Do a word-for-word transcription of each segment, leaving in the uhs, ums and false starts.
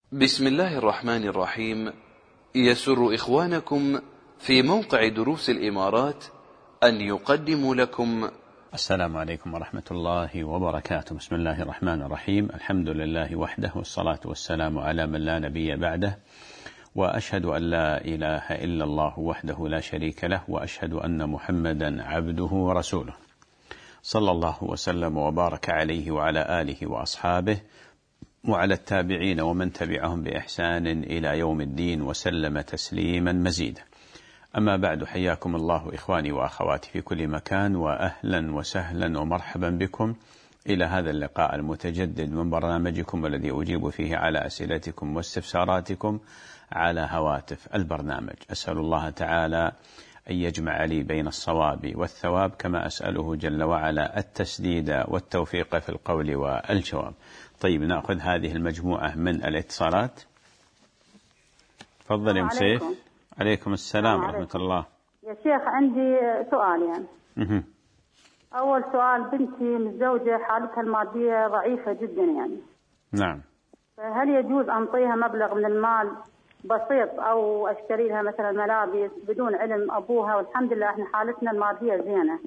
بسم الله الرحمن الرحيم. يسر إخوانكم في موقع دروس الإمارات أن يقدموا لكم. السلام عليكم ورحمة الله وبركاته. بسم الله الرحمن الرحيم. الحمد لله وحده، والصلاة والسلام على من لا نبي بعده، وأشهد أن لا إله إلا الله وحده لا شريك له، وأشهد أن محمدا عبده ورسوله، صلى الله وسلم وبارك عليه وعلى آله وأصحابه وعلى التابعين ومن تبعهم بإحسان إلى يوم الدين، وسلم تسليما مزيدا. أما بعد، حياكم الله إخواني وأخواتي في كل مكان، وأهلا وسهلا ومرحبا بكم إلى هذا اللقاء المتجدد من برنامجكم الذي أجيب فيه على أسئلتكم واستفساراتكم على هواتف البرنامج. أسأل الله تعالى أن يجمع لي بين الصواب والثواب، كما أسأله جل وعلا التسديد والتوفيق في القول والجواب. طيب، نأخذ هذه المجموعة من الاتصالات. تفضل يا مسيف. عليكم السلام ورحمة الله. يا شيخ، عندي سؤالين. يعني. أول سؤال، بنتي متزوجة، حالتها المادية ضعيفة جدا يعني. نعم. فهل يجوز أنطيها مبلغ من المال بسيط أو أشتري لها مثلا ملابس بدون علم أبوها؟ والحمد لله احنا حالتنا المادية زينة.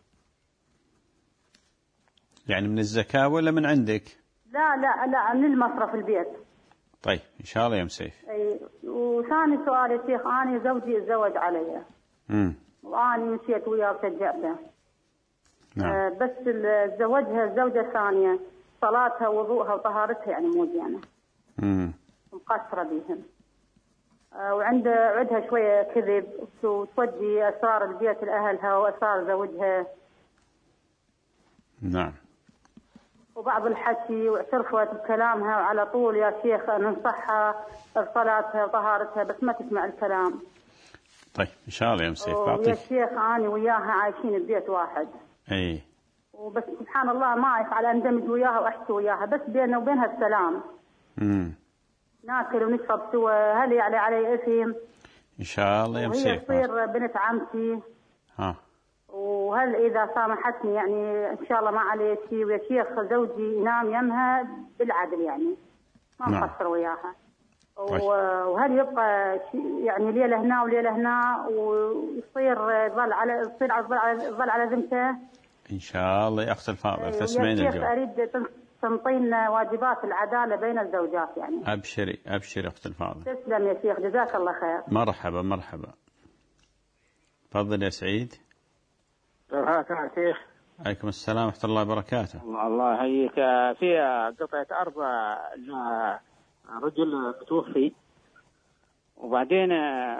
يعني من الزكاة ولا من عندك؟ لا لا لا، من المصرف البيت. طيب إن شاء الله يا مسيف. أي. وثاني سؤال يا شيخ، أنا زوجي تزوج علي. امم وأنا مشيت وياه وشجعته. نعم. آه بس زوجها الزوجة الثانية صلاتها وضوءها وطهارتها يعني مو زينة. امم مقصرة بيهم. آه وعند عندها شوية كذب، وتودي أسرار البيت لأهلها وأسرار زوجها. نعم. وبعض الحكي، واعترفت بكلامها وعلى طول يا شيخ ننصحها بصلاتها وطهارتها، بس ما تسمع الكلام. طيب إن شاء الله يا مسيف. يا شيخ أنا وياها عايشين ببيت واحد. أي. وبس سبحان الله ما يفعل أندمج وياها وأحكي وياها، بس بيننا وبينها السلام. امم ناكل ونشرب سوا، هل يعني علي إثم؟ إن شاء الله يا مسيف. وهي تصير بنت عمتي. ها. وهل إذا سامحتني يعني إن شاء الله ما عليه شيء، ويا شيخ زوجي ينام يمها بالعدل يعني ما مقصر وياها. وهل يبقى يعني ليلة هنا وليلة هنا ويصير ظل على يصير ظل على ذمته؟ إن شاء الله يا أخت الفاضل تسمعين الجواب. يا أريد تنطينا واجبات العدالة بين الزوجات يعني. أبشري أبشري أخت الفاضل. تسلم يا شيخ، جزاك الله خير. مرحبا مرحبا. تفضل يا سعيد. مرحبا شيخ. عليكم السلام ورحمة الله وبركاته. الله يحييك. في قطعة أرض رجل متوفي، وبعدين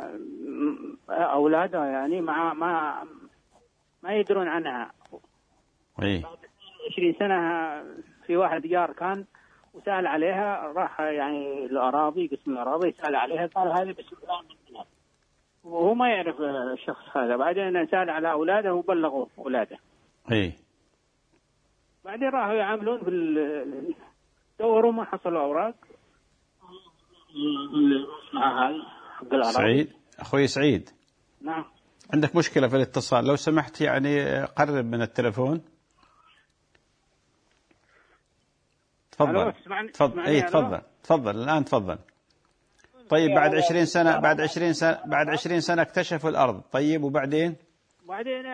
أولاده يعني ما ما ما يدرون عنها. إيه. عشرين سنة في واحد جار كان وسأل عليها، راح يعني الأراضي قسم الأراضي سأل عليها، قال هذه بس فلان منها، وهو ما يعرف الشخص هذا. بعدين سأل على أولاده وبلغوا أولاده. إيه. بعدين راحوا يعاملون في دوروا ما حصلوا أوراق. سعيد أخوي سعيد. نعم. عندك مشكلة في الاتصال، لو سمحت يعني قرب من التلفون. تفضل تفضل. اي تفضل تفضل الآن تفضل. طيب بعد عشرين سنة بعد عشرين سنة بعد عشرين سنة اكتشفوا الأرض. طيب وبعدين؟ بعدين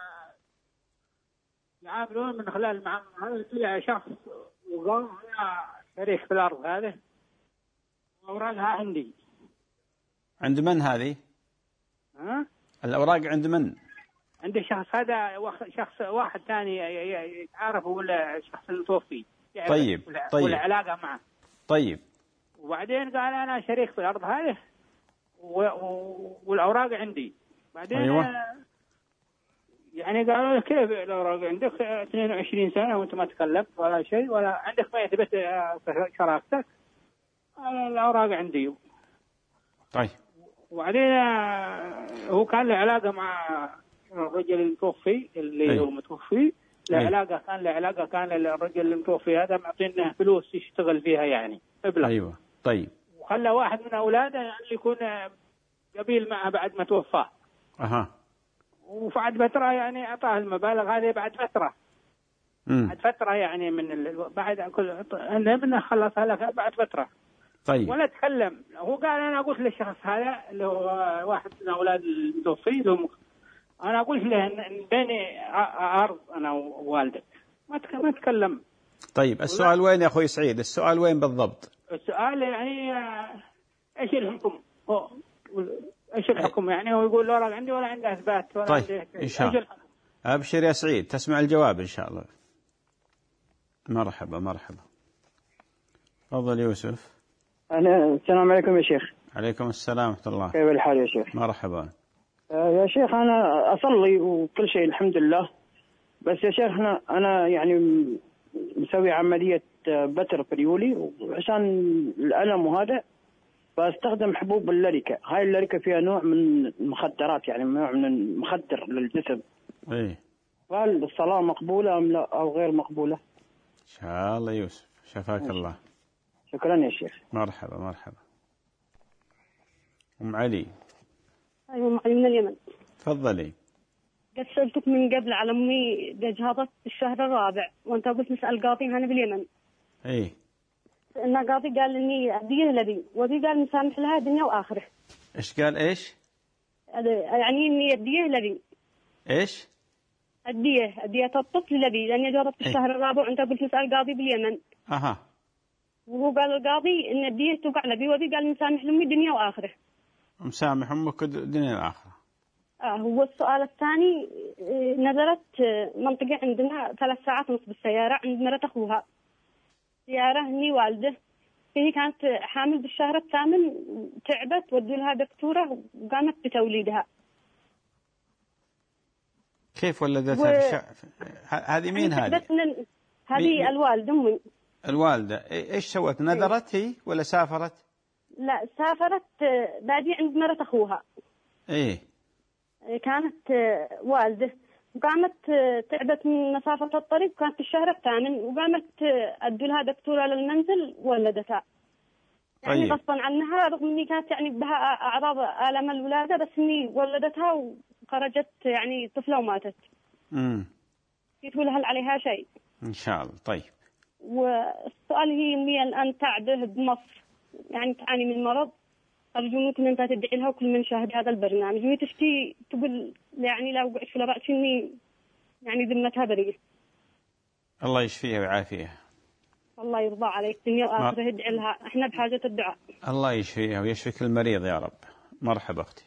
يعاملون من خلال المعاملة. طلع شخص وقال أنا شريك في الأرض هذه وأوراقها عندي. عند من هذه؟ ها؟ الأوراق عند من؟ عند الشخص هذا، شخص واحد ثاني يتعارف ولا شخص المتوفي. طيب طيب. ولا علاقة معه. طيب. وبعدين قال أنا شريك في الأرض هذه والأوراق عندي. بعدين أيوة. يعني قالوا كيف الأوراق عندك اثنين وعشرين سنة وأنت ما تكلمت ولا شيء ولا عندك ما يثبت شراكتك؟ الأوراق عندي. طيب. وبعدين هو كان له علاقة مع الرجل المتوفي اللي أي. هو متوفي له علاقة كان له علاقة كان الرجل المتوفي هذا معطينه فلوس يشتغل فيها يعني مبلغ. أيوة. طيب. وخلى واحد من أولاده يعني يكون قبيل معه بعد ما توفاه. أها. وبعد فترة يعني أعطاه المبالغ هذه بعد فترة. مم. بعد فترة يعني من ال... بعد كل ابنه خلصها لك بعد فترة. طيب. ولا تكلم. هو قال أنا قلت للشخص هذا اللي هو واحد من أولاد المتوفي له، أنا قلت له إن بيني عرض أنا ووالدك، ما ما تكلم. طيب السؤال وين يا أخوي سعيد؟ السؤال وين بالضبط؟ السؤال يعني إيش الحكم؟ إيش الحكم يعني؟ هو يقول لا عندي ولا عنده إثبات ولا طيب عنده. إن شاء الله. أبشر يا سعيد، تسمع الجواب إن شاء الله. مرحبا مرحبا. تفضل يوسف. أنا السلام عليكم يا شيخ. عليكم السلام ورحمة الله. كيف الحال يا شيخ؟ مرحبا. آه يا شيخ أنا أصلي وكل شيء الحمد لله، بس يا شيخ أنا أنا يعني مسوي عملية بتر بريولي، وعشان الألم وهذا فاستخدم حبوب الليريكا. هاي الليريكا فيها نوع من المخدرات، يعني نوع من المخدر للجسم. إيه. هل الصلاة مقبولة أم لا أو غير مقبولة؟ إن شاء الله يوسف، شفاك ماشي. الله. شكرا يا شيخ. مرحبا مرحبا. أم علي. أيوة معي من اليمن. تفضلي. قد سألتك من قبل على أمي جهازت الشهر الرابع، وأنت قلت نسأل قاضي هنا باليمن. إيه. إن قاضي قال إني أديه لبي، وبي قال نسامح لها دنيا وآخرة. إيش قال إيش؟ يعني إني أديه لبي. إيش؟ أديه أديه الطفل لبي، لأني جربت إيه؟ الشهر الرابع وأنت قلت نسأل قاضي باليمن. أها. وهو قال القاضي إن أديه توقع لبي، وبي قال نسامح لأمي دنيا وآخرة. مسامح أمك دنيا الآخرة. آه هو السؤال الثاني، نزلت منطقة عندنا ثلاث ساعات ونص بالسيارة عند مرة أخوها. سيارة هني والده، هي كانت حامل بالشهر الثامن، تعبت ودوا لها دكتورة وقامت بتوليدها. كيف ولدتها و... بالشع... هذه مين هذه؟ هذه مي... الوالدة أمي. الوالدة إيش سوت؟ نذرت هي ولا سافرت؟ لا سافرت بعدي عند مرة أخوها. إيه. كانت والدة وقامت تعبت من مسافة الطريق، كانت في الشهر الثامن، وقامت أدوا لها دكتورة للمنزل وولدتها. يعني طيب. غصبا عنها، رغم إني كانت يعني بها أعراض آلام الولادة، بس إني ولدتها وخرجت يعني طفلة وماتت. امم. يقول هل عليها شيء؟ إن شاء الله. طيب. والسؤال هي أمي الآن تعبه بمصر، يعني تعاني من مرض، أرجو ممكن أنت تدعي لها وكل من شاهد هذا البرنامج، وهي تشتي تقول يعني لو قعدت في رأسي إني يعني ذمتها بريئة. الله يشفيها ويعافيها. الله يرضى عليك دنيا وآخرة، ادعي لها، احنا بحاجة الدعاء. الله يشفيها ويشفيك المريض يا رب. مرحبا أختي.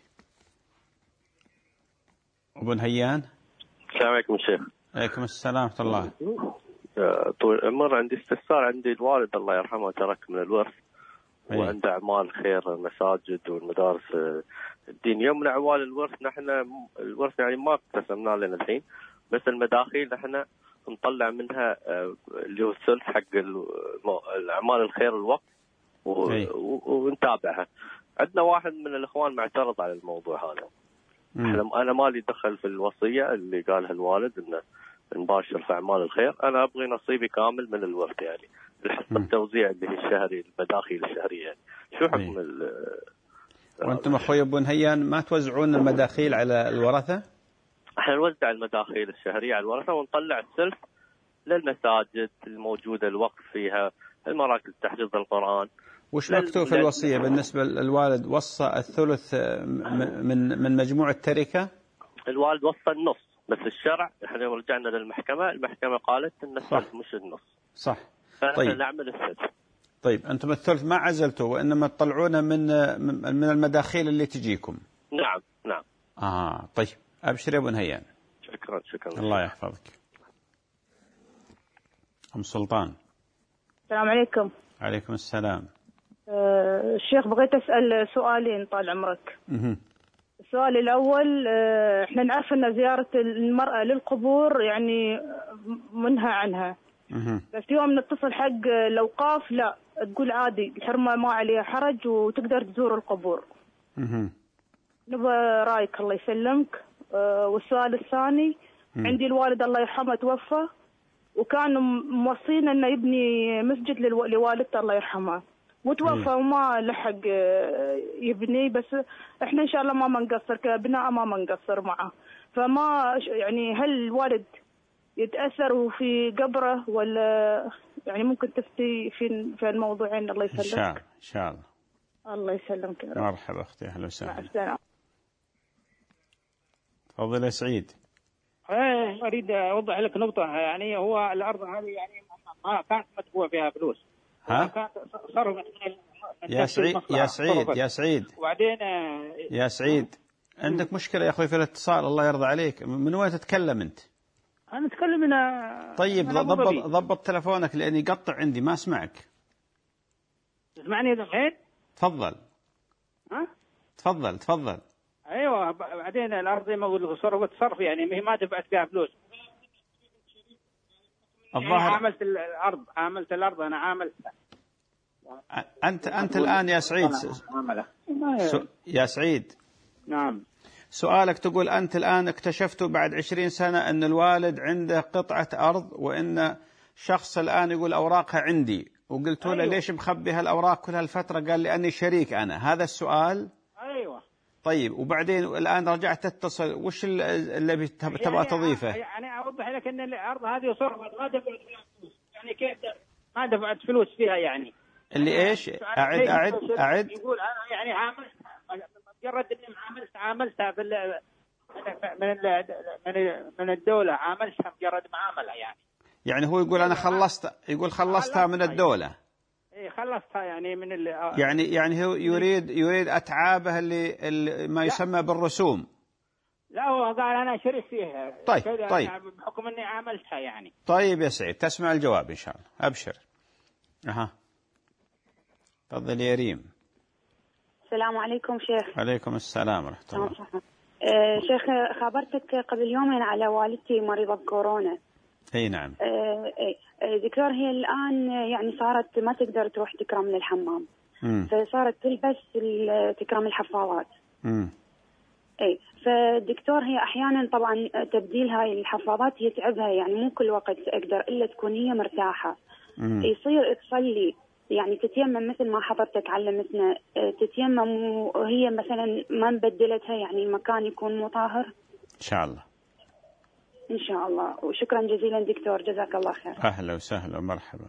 أبو نهيان. السلام عليكم شيخ. عليكم السلام ورحمة الله. طول مر عندي استفسار. عندي الوالد الله يرحمه ترك من الورث وعند أعمال خير المساجد والمدارس الدينية. من أعمال الورث نحن الورث يعني ما اقتسمناه لنا الحين، بس المداخيل نحن نطلع منها اللي هو الثلث حق الأعمال الخير الوقت ونتابعها. عندنا واحد من الإخوان معترض على الموضوع هذا. أنا ما لي دخل في الوصية اللي قالها الوالد إنه نباشر في أعمال الخير، أنا أبغي نصيبي كامل من الورث، يعني الحصة التوزيع اللي هي الشهري، المداخيل الشهرية يعني. شو حكم ال وأنتم أخوي أبو نهيان ما توزعون المداخيل على الورثة؟ احنا نوزع المداخيل الشهرية على الورثة ونطلع الثلث للمساجد الموجودة الوقف فيها، المراكز تحفيظ القرآن. وش مكتوب في الوصية بالنسبة للوالد؟ وصى الثلث من من مجموع التركة؟ الوالد وصى النص، بس الشرع احنا رجعنا للمحكمة، المحكمة قالت ان الثلث مش النص. صح. طيب. نعمل الثلث. طيب انتم الثلث ما عزلتوا وانما تطلعونه من من المداخيل اللي تجيكم. نعم نعم. اه طيب ابشر يا ابو نهيان. شكرا شكرا. الله يحفظك. ام سلطان. السلام عليكم. عليكم السلام. أه الشيخ بغيت اسال سؤالين طال عمرك. اها. السؤال الأول، احنا نعرف أن زيارة المرأة للقبور يعني منهى عنها. أه. بس يوم نتصل حق الأوقاف لا تقول عادي الحرمة ما عليها حرج وتقدر تزور القبور. أه. نبغى رأيك الله يسلمك. اه والسؤال الثاني، أه. عندي الوالد الله يرحمه توفى وكان موصين أنه يبني مسجد لوالدته الله يرحمه وتوفى وما لحق يبني، بس احنا ان شاء الله ما منقصر كابناء، ما منقصر معه. فما يعني هل الوالد يتاثر في قبره ولا يعني ممكن تفتي في في الموضوعين. الله يسلمك. إن شاء الله إن شاء الله. الله يسلمك يا رب. مرحبا أختي، أهلا وسهلا. مع السلامة. تفضل يا سعيد. ايه اريد اوضح لك نقطه. يعني هو الارض هذه يعني ما كانت مدفوع فيها فلوس. ها؟ كانت صرفت من يا سعيد يا سعيد يا سعيد وبعدين يا سعيد عندك مشكله يا اخوي في الاتصال. الله يرضى عليك، من وين تتكلم انت؟ انا اتكلم من. طيب ضبط ضبط تلفونك لاني يقطع عندي ما اسمعك. تسمعني الحين؟ تفضل. ها؟ تفضل تفضل. ايوه بعدين الارض زي ما اقول صرفت صرف يعني ما دفعت فيها فلوس. الظاهر عاملت الارض عاملت الارض انا عاملتها. انت انت الان يا سعيد س... يا سعيد نعم سؤالك تقول انت الان اكتشفتوا بعد عشرين سنة ان الوالد عنده قطعة ارض وان شخص الان يقول اوراقها عندي، وقلتوا له أيوة. ليش مخبي هالاوراق كل هالفترة؟ قال لاني شريك انا. هذا السؤال. ايوه طيب وبعدين الآن رجعت تتصل، وش اللي تبغى يعني تضيفه؟ يعني أوضح لك أن الأرض هذه صرفت ما دفعت فيها فلوس. يعني كيف ما دفعت فلوس فيها يعني؟ اللي إيش؟ أعد أعد أعد. يقول أنا يعني عاملت مجرد إني عاملت عاملتها بال من من من الدولة، عاملتها مجرد معاملة يعني. يعني هو يقول أنا خلصت، يقول خلصتها من الدولة. إيه خلصتها يعني من اللي يعني يعني هو يريد يريد أتعابه اللي, اللي ما يسمى بالرسوم. لا هو قال أنا شريك فيها. طيب طيب يعني بحكم إني عملتها يعني. طيب يا سعيد تسمع الجواب إن شاء الله. أبشر. أها تفضل يا ريم. السلام عليكم شيخ. عليكم السلام ورحمة الله. أه شيخ خبرتك قبل يومين على والدتي مريضة بكورونا. اي نعم. أه دكتور هي الآن يعني صارت ما تقدر تروح تكرم للحمام. مم. فصارت تلبس تكرم الحفاضات. امم اي فالدكتور هي احيانا طبعا تبديل هاي الحفاضات يتعبها، يعني مو كل وقت اقدر الا تكون هي مرتاحه. مم. يصير تصلي يعني تتيمم مثل ما حضرتك علمتنا، تتيمم وهي مثلا ما نبدلتها يعني المكان يكون مو طاهر. ان شاء الله ان شاء الله. وشكرا جزيلا دكتور، جزاك الله خير. اهلا وسهلا ومرحبا.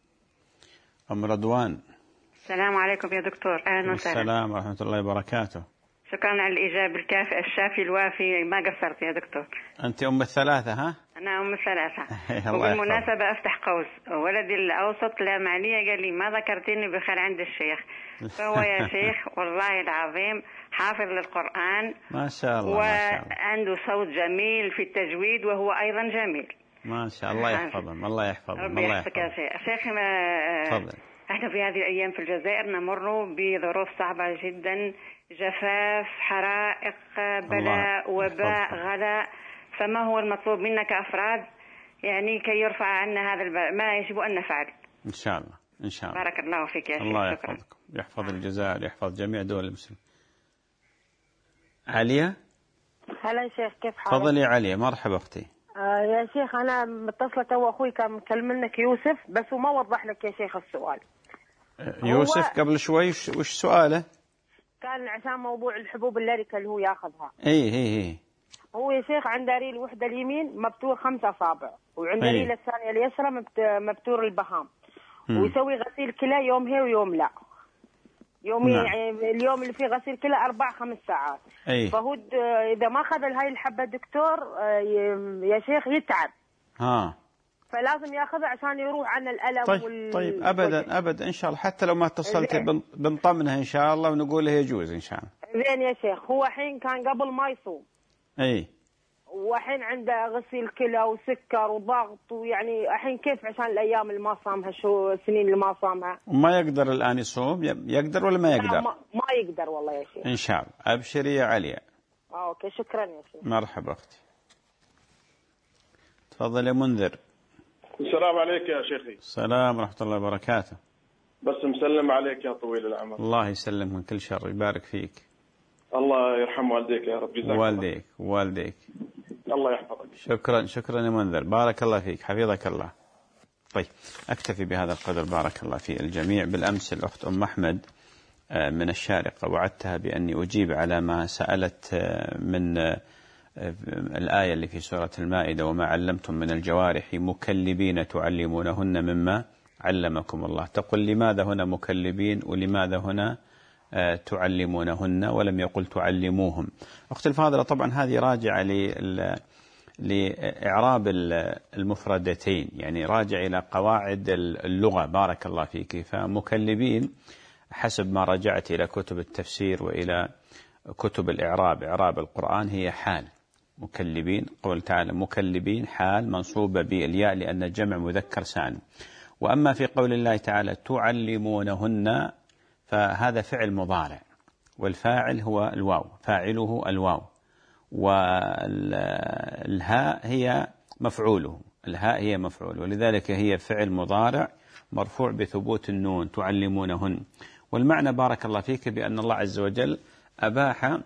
ام رضوان. السلام عليكم يا دكتور. اهلا وسهلا. السلام ورحمه الله وبركاته. شكرا على الإجابة الكافئة الشافي الوافي، ما قصرت يا دكتور. أنت أم الثلاثة ها؟ أنا أم الثلاثة. وبالمناسبة أفتح قوس، ولدي الأوسط لا معنية قال لي ما ذكرتني بخير عند الشيخ، فهو يا شيخ والله العظيم حافظ للقرآن ما شاء الله وعنده صوت جميل في التجويد وهو أيضا جميل ما شاء الله. يحفظهم الله يحفظهم. ربي يحفظك يا شيخ. شيخ ما احنا في هذه الأيام في الجزائر نمر بظروف صعبة جدا، جفاف، حرائق، بلاء، وباء، غلاء. فما هو المطلوب منا كأفراد يعني كي يرفع عنا هذا البلاء؟ ما يجب أن نفعل؟ إن شاء الله إن شاء الله. بارك الله فيك يا شيخ. الله يحفظكم، يحفظ الجزائر، يحفظ جميع دول المسلمين. عليا. هلا شيخ كيف حالك؟ تفضلي يا عليا. مرحبا أختي. آه يا شيخ أنا متصلة تو أخوي كان مكلم لك يوسف بس وما وضح لك يا شيخ السؤال. يوسف قبل شوي وش سؤاله؟ كان عشان موضوع الحبوب اللاركة اللي هو ياخذها. اي اي اي. هو يا شيخ عنده ريل وحده اليمين مبتور خمسة اصابع، وعنده ريل الثانية اليسرى مبتور البهام. م. ويسوي غسيل كلى يوم هي ويوم لا. يومين نعم. يعني اليوم اللي فيه غسيل كلى أربع خمس ساعات. أي. فهو إذا ما أخذ هاي الحبة دكتور يا شيخ يتعب. ها. فلازم ياخذها عشان يروح عن الألم. طيب وال... طيب أبدا أبدا إن شاء الله، حتى لو ما اتصلت بنطمنها إن شاء الله ونقول له يجوز إن شاء الله. زين يا شيخ. هو حين كان قبل ما يصوم. أي. وحين عنده غسيل كلى وسكر وضغط، ويعني الحين كيف عشان الأيام اللي ما صامها، شو السنين اللي ما صامها. وما يقدر الآن يصوم، يقدر ولا ما يقدر؟ ما, ما يقدر والله يا شيخ. إن شاء الله. أبشري يا عليا. آه أوكي شكرا يا شيخ. مرحبا أختي. تفضل يا منذر. السلام عليك يا شيخي. السلام ورحمة الله وبركاته. بس مسلم عليك يا طويل العمر. الله يسلمك من كل شر، يبارك فيك. الله يرحم والديك يا رب. جزاك والديك والديك. الله يحفظك. شكرا شكرا يا منذر، بارك الله فيك، حفظك الله. طيب أكتفي بهذا القدر، بارك الله في الجميع. بالأمس الأخت أم أحمد من الشارقة وعدتها بأني أجيب على ما سألت من الآية اللي في سورة المائدة: وما علمتم من الجوارح مكلبين تعلمونهن مما علمكم الله. تقول لماذا هنا مكلبين ولماذا هنا تعلمونهن ولم يقل تعلموهم؟ أختي الفاضلة طبعا هذه راجعة لإعراب المفردتين، يعني راجع إلى قواعد اللغة بارك الله فيك. فمكلبين حسب ما رجعت إلى كتب التفسير وإلى كتب الإعراب، إعراب القرآن، هي حال. مكلبين قول تعالى مكلبين حال منصوبة بالياء لأن جمع مذكر سالم. وأما في قول الله تعالى تعلمونهن فهذا فعل مضارع والفاعل هو الواو، فاعله الواو، والهاء هي مفعوله، الهاء هي مفعول، ولذلك هي فعل مضارع مرفوع بثبوت النون تعلمونهن. والمعنى بارك الله فيك بأن الله عز وجل أباح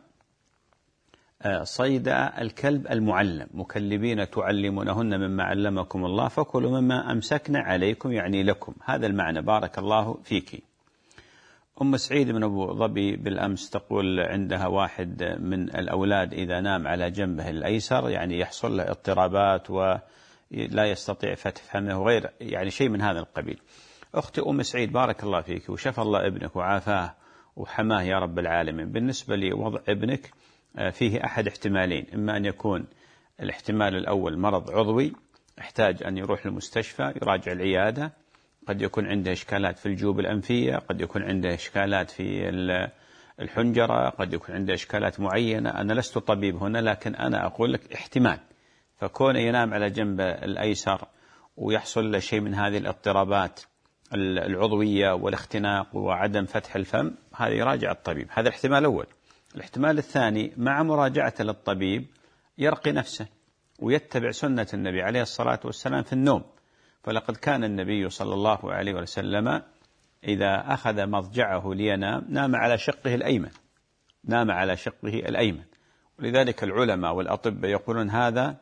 صيد الكلب المعلم، مكلبين تعلمونهن مما علمكم الله فكلوا مما أمسكنا عليكم، يعني لكم. هذا المعنى بارك الله فيك. أم سعيد من أبو ظبي بالأمس تقول عندها واحد من الأولاد إذا نام على جنبه الأيسر يعني يحصل له اضطرابات ولا يستطيع فتح فمه وغير يعني شيء من هذا القبيل. أختي أم سعيد بارك الله فيك وشفى الله ابنك وعافاه وحماه يا رب العالمين. بالنسبة لوضع ابنك فيه أحد احتمالين، إما أن يكون الاحتمال الأول مرض عضوي يحتاج أن يروح للمستشفى يراجع العيادة، قد يكون عنده إشكالات في الجيوب الأنفية، قد يكون عنده إشكالات في الحنجرة، قد يكون عنده إشكالات معينة. أنا لست طبيب هنا لكن أنا أقول لك احتمال، فكون ينام على جنب الأيسر ويحصل له شيء من هذه الاضطرابات العضوية والاختناق وعدم فتح الفم، هذا يراجع الطبيب. هذا الاحتمال الأول. الاحتمال الثاني مع مراجعته للطبيب يرقي نفسه ويتبع سنة النبي عليه الصلاة والسلام في النوم. فلقد كان النبي صلى الله عليه وسلم إذا أخذ مضجعه لينام نام على شقه الأيمن، نام على شقه الأيمن. ولذلك العلماء والأطباء يقولون هذا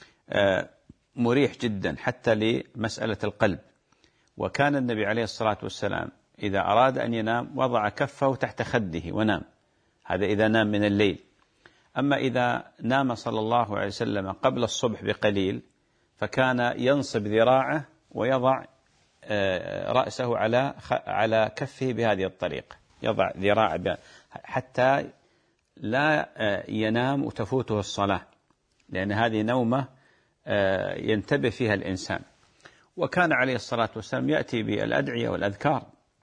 مريح جدا حتى لمسألة القلب. وكان النبي عليه الصلاة والسلام إذا أراد أن ينام وضع كفه تحت خده ونام، هذا إذا نام من الليل. أما إذا نام صلى الله عليه وسلم قبل الصبح بقليل فكان ينصب ذراعه ويضع رأسه على على كفه بهذه الطريقة، يضع ذراعه حتى لا ينام وتفوته الصلاة، لأن هذه نومة ينتبه فيها الإنسان. وكان عليه الصلاة والسلام يأتي بالأدعية والأذكار،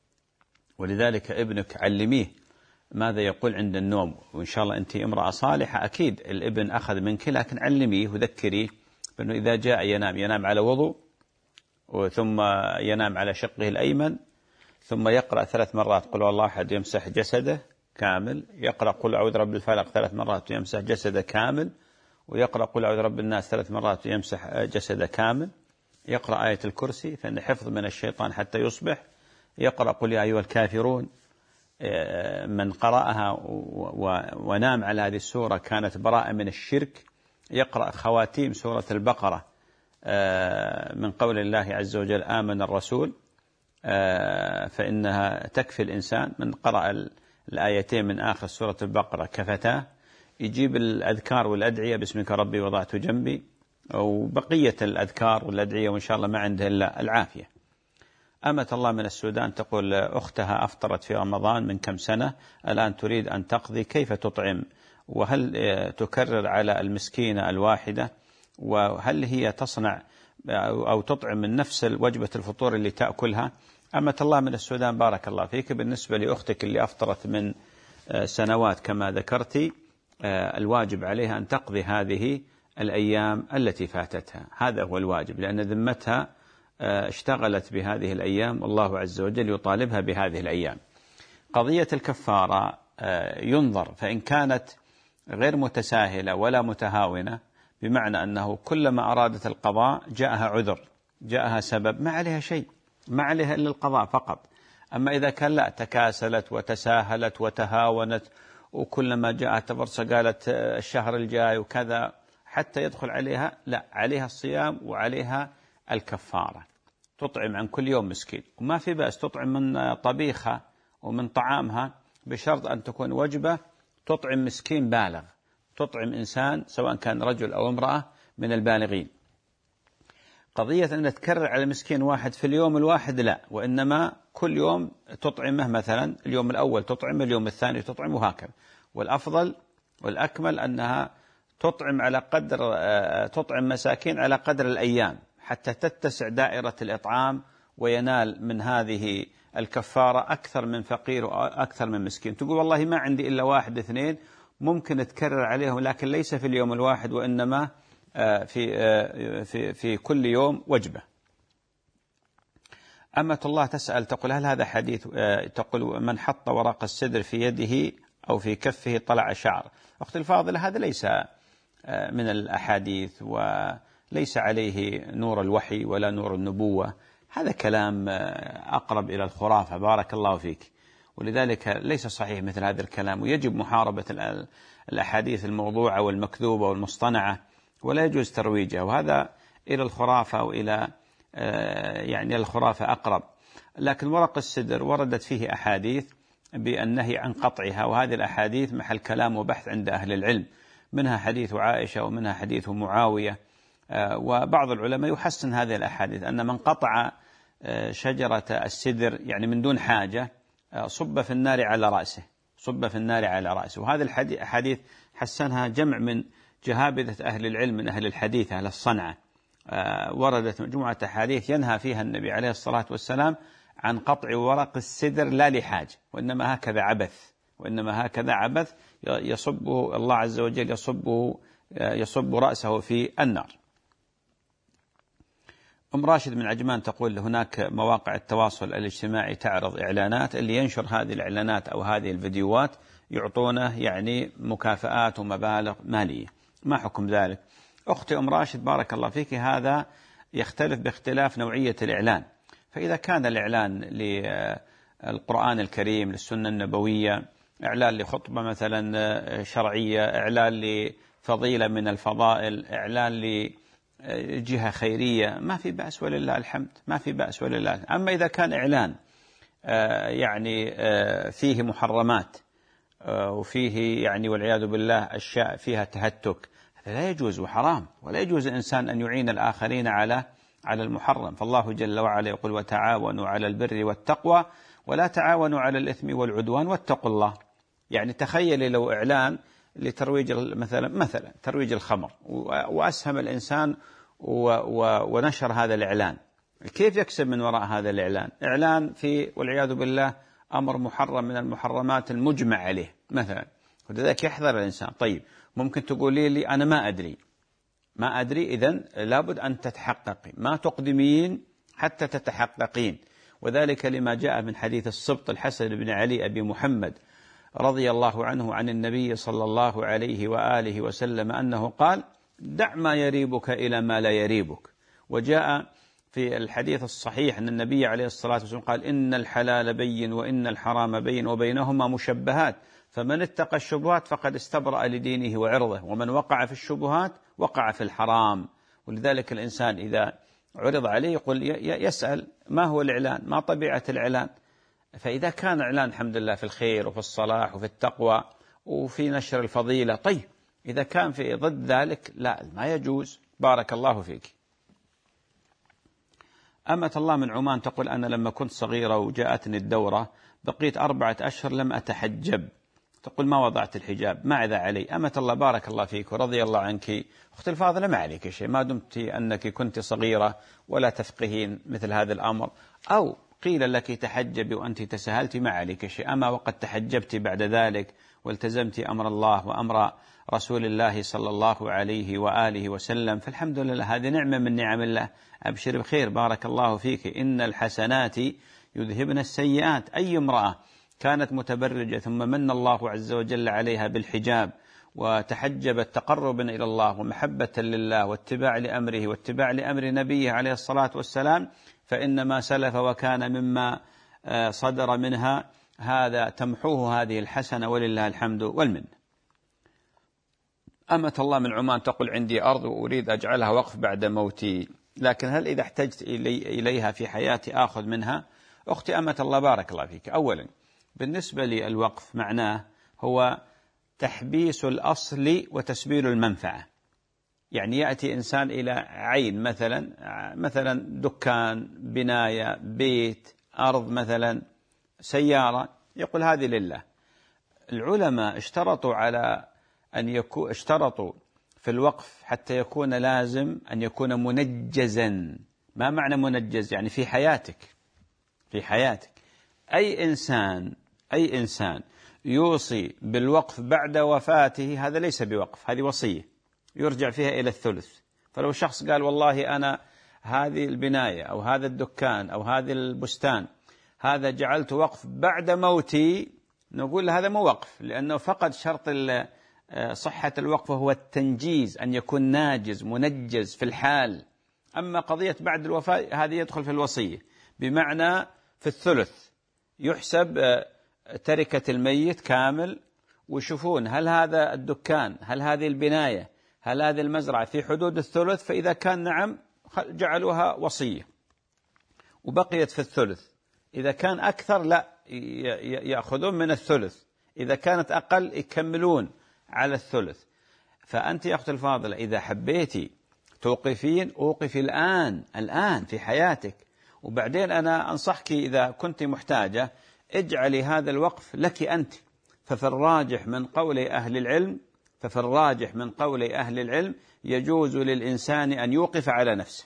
ولذلك ابنك علميه ماذا يقول عند النوم. وإن شاء الله أنت امرأة صالحة أكيد الابن أخذ منك، لكن علميه وذكريه بأنه إذا جاء ينام ينام على وضوء، ثم ينام على شقه الأيمن، ثم يقرأ ثلاث مرات قل والله أحد يمسح جسده كامل، يقرأ قل أعوذ برب الفلق ثلاث مرات ويمسح جسده كامل، ويقرأ قل أعوذ برب الناس ثلاث مرات ويمسح جسده كامل، يقرأ آية الكرسي فإن حفظ من الشيطان حتى يصبح، يقرأ قل يا أيها الكافرون. من قرأها ونام على هذه السورة كانت براءة من الشرك. يقرأ خواتيم سورة البقرة من قول الله عز وجل آمن الرسول فإنها تكفي الإنسان. من قرأ الآيتين من آخر سورة البقرة كفتاه. يجيب الأذكار والأدعية باسمك ربي وضعت جنبي، وبقية الأذكار والأدعية وإن شاء الله ما عنده إلا العافية. أمة الله من السودان تقول أختها أفطرت في رمضان من كم سنة، الآن تريد أن تقضي، كيف تطعم؟ وهل تكرر على المسكينة الواحدة؟ وهل هي تصنع أو تطعم من نفس وجبة الفطور اللي تأكلها؟ أمة الله من السودان بارك الله فيك، بالنسبة لأختك اللي أفطرت من سنوات كما ذكرتي، الواجب عليها أن تقضي هذه الأيام التي فاتتها، هذا هو الواجب، لأن ذمتها اشتغلت بهذه الأيام والله عز وجل يطالبها بهذه الأيام. قضية الكفارة ينظر، فإن كانت غير متساهلة ولا متهاونة، بمعنى أنه كلما أرادت القضاء جاءها عذر، جاءها سبب، ما عليها شيء، ما عليها إلا القضاء فقط. أما إذا كان لا، تكاسلت وتساهلت وتهاونت، وكلما جاءت فرصة قالت الشهر الجاي وكذا حتى يدخل عليها، لا، عليها الصيام وعليها الكفارة. تطعم عن كل يوم مسكين، وما في بأس تطعم من طبيخها ومن طعامها، بشرط أن تكون وجبة تطعم مسكين بالغ، تطعم إنسان سواء كان رجل أو امرأة من البالغين. قضية أن تكرر على مسكين واحد في اليوم الواحد لا، وإنما كل يوم تطعمه، مثلا اليوم الأول تطعمه، اليوم الثاني تطعمه، وهكذا. والأفضل والأكمل أنها تطعم على قدر تطعم مساكين على قدر الأيام حتى تتسع دائرة الإطعام وينال من هذه الكفارة أكثر من فقير وأكثر من مسكين. تقول والله ما عندي إلا واحد اثنين، ممكن تكرر عليهم لكن ليس في اليوم الواحد، وإنما في في في كل يوم وجبة. أمة الله تسأل تقول هل هذا حديث تقول من حط ورق السدر في يده أو في كفه طلع شعر؟ أختي الفاضلة هذا ليس من الأحاديث وليس عليه نور الوحي ولا نور النبوة، هذا كلام أقرب إلى الخرافة بارك الله فيك، ولذلك ليس صحيح مثل هذا الكلام، ويجب محاربة الأحاديث الموضوعة والمكذوبة والمصطنعة، ولا يجوز ترويجها، وهذا إلى الخرافة وإلى يعني الخرافة أقرب. لكن ورق السدر وردت فيه أحاديث بالنهي عن قطعها، وهذه الأحاديث محل كلام وبحث عند أهل العلم، منها حديث عائشة ومنها حديث معاوية، وبعض العلماء يحسن هذه الأحاديث أن من قطع شجرة السدر يعني من دون حاجة صب في النار على رأسه، صب في النار على رأسه. وهذه الحديث حسنها جمع من جهابذة أهل العلم من أهل الحديث أهل الصنعة، وردت مجموعة أحاديث ينهى فيها النبي عليه الصلاة والسلام عن قطع ورق السدر لا لحاجة، وإنما هكذا عبث، وإنما هكذا عبث يصبه الله عز وجل يصبه يصب رأسه في النار. أم راشد من عجمان تقول هناك مواقع التواصل الاجتماعي تعرض إعلانات، اللي ينشر هذه الإعلانات أو هذه الفيديوهات يعطونه يعني مكافآت ومبالغ مالية، ما حكم ذلك؟ أختي أم راشد بارك الله فيك، هذا يختلف باختلاف نوعية الإعلان. فإذا كان الإعلان للقرآن الكريم للسنة النبوية، إعلان لخطبة مثلا شرعية، إعلان لفضيلة من الفضائل، إعلان لجهة خيرية، ما في بأس ولله الحمد، ما في بأس ولله الحمد. أما إذا كان إعلان يعني فيه محرمات وفيه يعني والعياذ بالله أشياء فيها تهتك، هذا لا يجوز وحرام، ولا يجوز الإنسان أن يعين الآخرين على على المحرم. فالله جل وعلا يقول وتعاونوا على البر والتقوى ولا تعاونوا على الإثم والعدوان واتقوا الله. يعني تخيلي لو إعلان لترويج مثلا مثلا ترويج الخمر، وأسهم الإنسان ونشر هذا الإعلان، كيف يكسب من وراء هذا الإعلان؟ إعلان في والعياذ بالله أمر محرم من المحرمات المجمع عليه مثلا، ولذلك يحذر الإنسان. طيب ممكن تقولي لي أنا ما أدري ما أدري إذن لابد أن تتحققي، ما تقدمين حتى تتحققين، وذلك لما جاء من حديث السبط الحسن بن علي أبي محمد رضي الله عنه عن النبي صلى الله عليه وآله وسلم أنه قال دع ما يريبك إلى ما لا يريبك. وجاء في الحديث الصحيح أن النبي عليه الصلاة والسلام قال إن الحلال بين وإن الحرام بين وبينهما مشبهات، فمن اتقى الشبهات فقد استبرأ لدينه وعرضه، ومن وقع في الشبهات وقع في الحرام. ولذلك الإنسان إذا عرض عليه يقول يسأل ما هو الإعلان، ما طبيعة الإعلان، فإذا كان إعلان الحمد لله في الخير وفي الصلاح وفي التقوى وفي نشر الفضيلة طيب، إذا كان في ضد ذلك لا ما يجوز. بارك الله فيك. أمة الله من عمان تقول أنا لما كنت صغيرة وجاءتني الدورة بقيت أربعة أشهر لم أتحجب، تقول ما وضعت الحجاب، ماذا علي؟ أمة الله بارك الله فيك ورضي الله عنك أختي الفاضلة، ما عليك شيء ما دمت أنك كنت صغيرة ولا تفقهين مثل هذا الأمر، أو قيل لك تحجبي وأنت تساهلت ما عليك شيء. أما وقد تحجبت بعد ذلك والتزمت أمر الله وأمر رسول الله صلى الله عليه وآله وسلم، فالحمد لله هذه نعمة من نعم الله. أبشر بخير بارك الله فيك. إن الحسنات يذهبن السيئات. أي امرأة كانت متبرجة ثم من الله عز وجل عليها بالحجاب وتحجبت تقربا إلى الله ومحبة لله واتباع لأمره واتباع لأمر نبيه عليه الصلاة والسلام، فإنما سلف وكان مما صدر منها هذا تمحوه هذه الحسنة ولله الحمد والمن. أمة الله من عمان تقول عندي أرض وأريد أجعلها وقف بعد موتي، لكن هل إذا احتجت إلي إليها في حياتي آخذ منها؟ أختي أمة الله بارك الله فيك، أولا بالنسبة للوقف معناه هو تحبيس الأصل وتسبيل المنفعة، يعني يأتي إنسان إلى عين مثلا مثلا دكان، بناية، بيت، أرض مثلا، سيارة، يقول هذه لله. العلماء اشترطوا على أن يكون اشترطوا في الوقف حتى يكون لازم أن يكون منجزا. ما معنى منجز؟ يعني في حياتك في حياتك أي إنسان أي إنسان يوصي بالوقف بعد وفاته هذا ليس بوقف، هذه وصية يرجع فيها إلى الثلث. فلو شخص قال والله أنا هذه البناية أو هذا الدكان أو هذا البستان هذا جعلت وقف بعد موتي، نقول هذا مو وقف، لأنه فقد شرط صحة الوقف هو التنجيز، أن يكون ناجز منجز في الحال. أما قضية بعد الوفاة هذه يدخل في الوصية، بمعنى في الثلث يحسب تركة الميت كامل، ويشوفون هل هذا الدكان، هل هذه البناية، هل هذه المزرعة في حدود الثلث، فإذا كان نعم جعلوها وصية وبقيت في الثلث. إذا كان أكثر لا يأخذون من الثلث، إذا كانت أقل يكملون على الثلث. فأنت يا أختي الفاضلة إذا حبيتي توقفين أوقفي الآن الآن في حياتك، وبعدين أنا أنصحك إذا كنت محتاجة اجعلي هذا الوقف لك أنت. ففي الراجح من قول أهل العلم ففي الراجح من قول أهل العلم يجوز للإنسان أن يوقف على نفسه،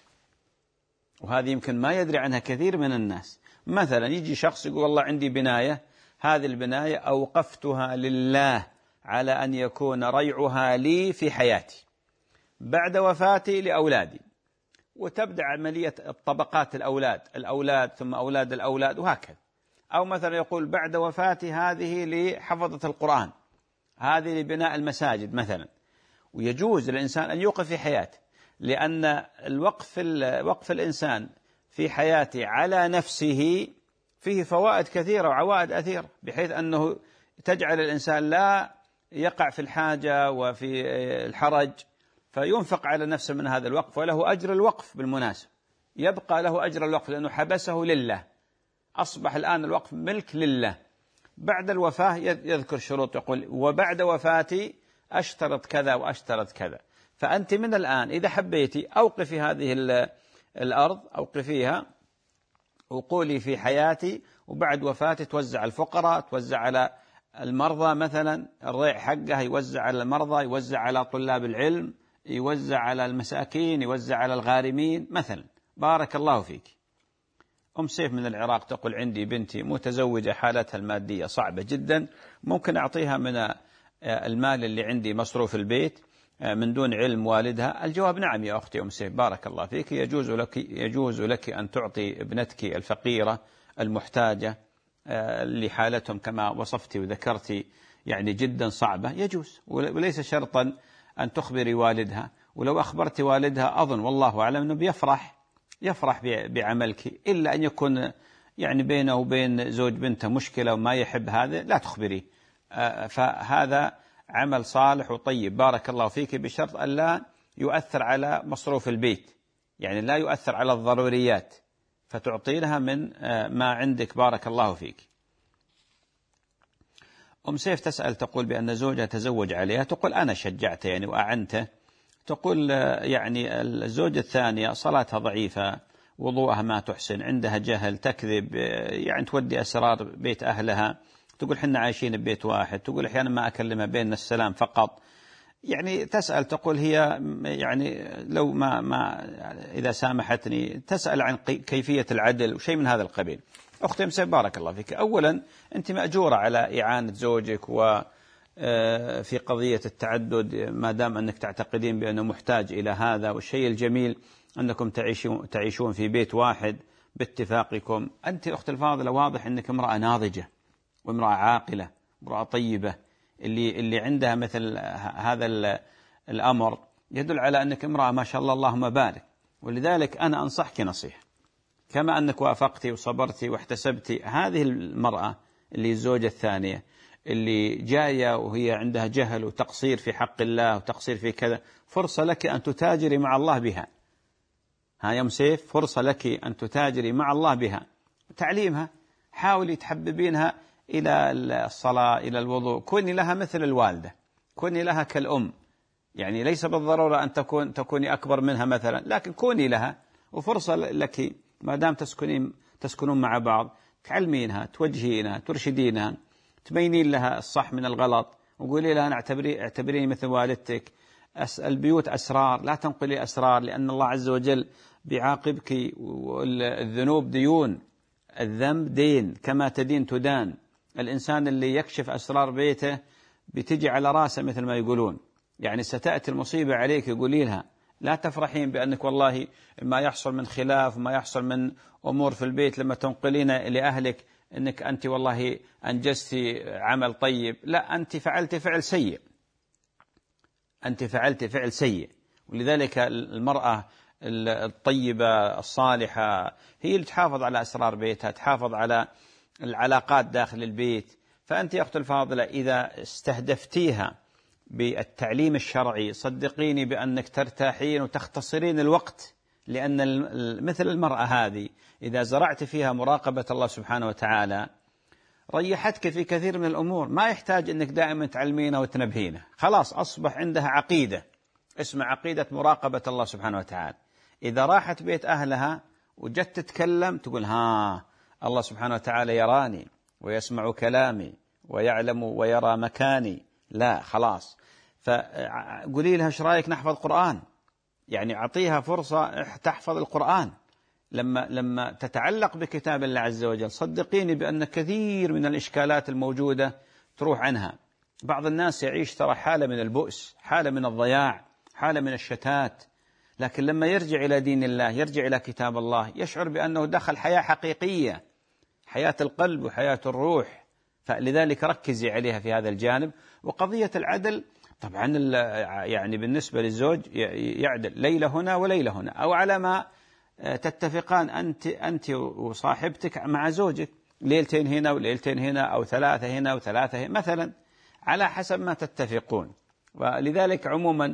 وهذه يمكن ما يدري عنها كثير من الناس. مثلا يجي شخص يقول والله عندي بناية، هذه البناية أوقفتها لله على أن يكون ريعها لي في حياتي، بعد وفاتي لأولادي، وتبدأ عملية الطبقات، الأولاد الأولاد ثم أولاد الأولاد وهكذا. أو مثلا يقول بعد وفاتي هذه لحفظة القرآن، هذه لبناء المساجد مثلا. ويجوز للإنسان أن يوقف في حياته، لأن الوقف وقف الإنسان في حياته على نفسه فيه فوائد كثيرة وعوائد أثيرة، بحيث أنه تجعل الإنسان لا يقع في الحاجة وفي الحرج، فينفق على نفسه من هذا الوقف، وله أجر الوقف بالمناسبة، يبقى له أجر الوقف لأنه حبسه لله، أصبح الآن الوقف ملك لله. بعد الوفاة يذكر شروط، يقول وبعد وفاتي أشترط كذا وأشترط كذا. فأنت من الآن إذا حبيتي أوقفي هذه الأرض، أوقفيها وقولي في حياتي، وبعد وفاتي توزع الفقراء، توزع على المرضى مثلا، الريع حقها يوزع على المرضى، يوزع على طلاب العلم، يوزع على المساكين، يوزع على الغارمين مثلا. بارك الله فيك. أم سيف من العراق تقول عندي بنتي متزوجة، حالتها المادية صعبة جدا، ممكن أعطيها من المال اللي عندي مصروف البيت من دون علم والدها؟ الجواب نعم يا أختي أم سيف، بارك الله فيك. يجوز لك يجوز لك أن تعطي ابنتك الفقيرة المحتاجة اللي حالتهم كما وصفتي وذكرتي يعني جدا صعبة، يجوز، وليس شرطا أن تخبري والدها. ولو أخبرت والدها أظن والله أعلم أنه بيفرح يفرح بعملك، إلا أن يكون يعني بينه وبين زوج بنته مشكلة وما يحب هذا، لا تخبري. فهذا عمل صالح وطيب، بارك الله فيك، بشرط أن لا يؤثر على مصروف البيت، يعني لا يؤثر على الضروريات، فتعطينها من ما عندك، بارك الله فيك. أم سيف تسأل تقول بأن زوجها تزوج عليها، تقول أنا شجعته يعني وأعنته. تقول يعني الزوجة الثانية صلاتها ضعيفة، وضوءها ما تحسن، عندها جهل، تكذب، يعني تودي أسرار بيت أهلها، تقول حنا عايشين ببيت واحد، تقول أحيانا ما أكلمها بيننا السلام فقط. يعني تسأل تقول هي يعني لو ما ما إذا سامحتني، تسأل عن كيفية العدل وشيء من هذا القبيل. أختي أم سيف بارك الله فيك، أولا أنت مأجورة على إعانة زوجك وفي قضية التعدد، ما دام أنك تعتقدين بأنه محتاج إلى هذا، والشيء الجميل أنكم تعيشون تعيشون في بيت واحد باتفاقكم. أنت أخت الفاضلة واضح أنك امرأة ناضجة وامرأة عاقلة، امرأة طيبة، اللي اللي عندها مثل هذا الأمر يدل على أنك امرأة ما شاء الله اللهم بارك. ولذلك أنا أنصحك نصيحة، كما أنك وافقتي وصبرتي واحتسبتي، هذه المرأة اللي الزوجة الثانية اللي جاية وهي عندها جهل وتقصير في حق الله وتقصير في كذا، فرصة لك أن تتاجري مع الله بها. ها يا أم سيف، فرصة لك أن تتاجري مع الله بها، تعليمها، حاولي تحببينها إلى الصلاة، إلى الوضوء، كوني لها مثل الوالدة، كوني لها كالأم، يعني ليس بالضرورة أن تكون تكوني أكبر منها مثلا، لكن كوني لها وفرصة لك ما دام تسكنين تسكنون مع بعض، تعلمينها، توجهينها، ترشدينها، تبينين لها الصح من الغلط، وقولي لها أنا اعتبري اعتبريني مثل والدتك. البيوت أسرار، لا تنقلي أسرار، لأن الله عز وجل بيعاقبك، والذنوب ديون، الذنب دين، كما تدين تدان. الإنسان اللي يكشف أسرار بيته بتجي على راسه مثل ما يقولون، يعني ستأتي المصيبة عليك يقولي لها. لا تفرحين بأنك والله ما يحصل من خلاف وما يحصل من أمور في البيت لما تنقلين لأهلك أنك أنت والله أنجزتي عمل طيب، لا، أنت فعلت فعل سيء، أنت فعلت فعل سيء. ولذلك المرأة الطيبة الصالحة هي اللي تحافظ على أسرار بيتها، تحافظ على العلاقات داخل البيت. فأنت يا أختي الفاضلة إذا استهدفتيها بالتعليم الشرعي، صدقيني بأنك ترتاحين وتختصرين الوقت، لأن مثل المرأة هذه إذا زرعت فيها مراقبة الله سبحانه وتعالى ريحتك في كثير من الأمور، ما يحتاج أنك دائما تعلمينها وتنبهينها، خلاص أصبح عندها عقيدة اسمها عقيدة مراقبة الله سبحانه وتعالى. إذا راحت بيت أهلها وجت تتكلم تقول ها الله سبحانه وتعالى يراني ويسمع كلامي ويعلم ويرى مكاني، لا خلاص. فقولي لها ايش رايك نحفظ قرآن، يعني أعطيها فرصة تحفظ القرآن. لما لما تتعلق بكتاب الله عز وجل صدقيني بأن كثير من الإشكالات الموجودة تروح عنها. بعض الناس يعيش ترى حالة من البؤس، حالة من الضياع، حالة من الشتات، لكن لما يرجع إلى دين الله، يرجع إلى كتاب الله، يشعر بأنه دخل حياة حقيقية، حياة القلب وحياة الروح. فلذلك ركزي عليها في هذا الجانب. وقضية العدل طبعا يعني بالنسبة للزوج يعدل ليلة هنا وليلة هنا، أو على ما تتفقان أنت أنت وصاحبتك مع زوجك، ليلتين هنا وليلتين هنا، أو ثلاثة هنا وثلاثة هنا مثلا، على حسب ما تتفقون. ولذلك عموما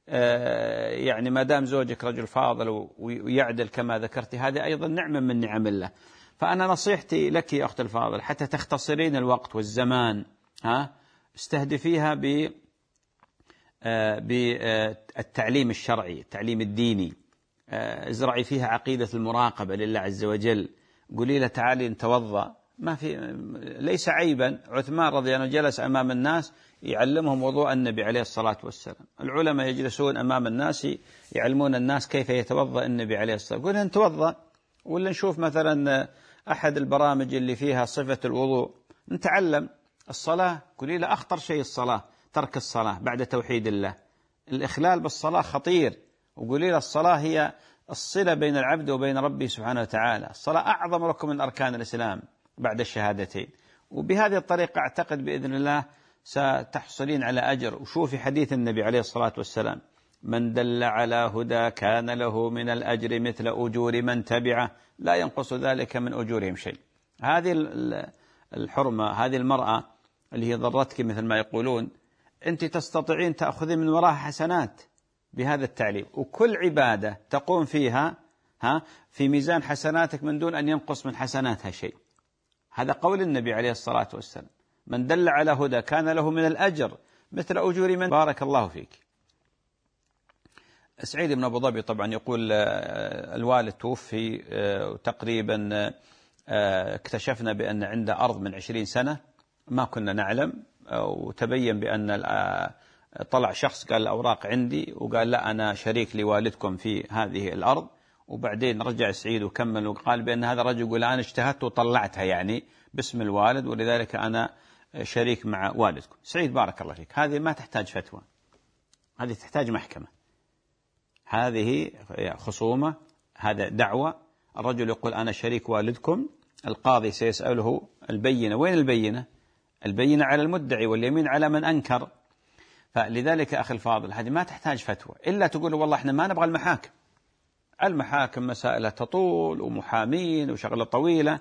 يعني ما دام زوجك رجل فاضل ويعدل كما ذكرت، هذه أيضا نعمة من نعم الله. فأنا نصيحتي لك يا أخت الفاضل حتى تختصرين الوقت والزمان، ها استهدفيها ب بالتعليم الشرعي، التعليم الديني، ازرعي فيها عقيدة المراقبة لله عز وجل. قولي له تعالي نتوضأ، ما في ليس عيبا. عثمان رضي الله عنه جلس أمام الناس يعلمهم وضوء النبي عليه الصلاة والسلام. العلماء يجلسون أمام الناس يعلمون الناس كيف يتوضأ النبي عليه الصلاة والسلام. قولي نتوضأ، ولا نشوف مثلا أحد البرامج اللي فيها صفة الوضوء نتعلم. الصلاة قولي له أخطر شيء الصلاة، ترك الصلاة بعد توحيد الله، الإخلال بالصلاة خطير. وقولي له الصلاة هي الصلة بين العبد وبين ربه سبحانه وتعالى، الصلاة أعظم ركن من أركان الإسلام بعد الشهادتين. وبهذه الطريقة أعتقد بإذن الله ستحصلين على أجر. وشوفي حديث النبي عليه الصلاة والسلام: من دل على هدى كان له من الأجر مثل أجور من تبعه لا ينقص ذلك من أجورهم شيء. هذه الحرمة، هذه المرأة اللي هي ضرتك مثل ما يقولون، أنت تستطيعين تأخذين من وراها حسنات بهذا التعليم. وكل عبادة تقوم فيها ها في ميزان حسناتك من دون أن ينقص من حسناتها شيء. هذا قول النبي عليه الصلاة والسلام: من دل على هدى كان له من الأجر مثل أجور من. بارك الله فيك. سعيد بن أبو ظبي طبعا يقول الوالد توفي تقريبا، اكتشفنا بأن عنده أرض من عشرين سنة ما كنا نعلم، وتبين بأن طلع شخص قال الأوراق عندي، وقال لا أنا شريك لوالدكم في هذه الأرض. وبعدين رجع سعيد وكمل وقال بأن هذا الرجل يقول أنا اجتهدت وطلعتها يعني باسم الوالد، ولذلك أنا شريك مع والدكم. سعيد بارك الله فيك، هذه ما تحتاج فتوى، هذه تحتاج محكمة، هذه خصومة، هذا دعوة. الرجل يقول أنا شريك والدكم، القاضي سيسأله البينة، وين البينة؟ البينة على المدعي واليمين على من أنكر. فلذلك أخي الفاضل هذه ما تحتاج فتوى، إلا تقول والله إحنا ما نبغى المحاكم، المحاكم مسائل تطول ومحامين وشغلة طويلة.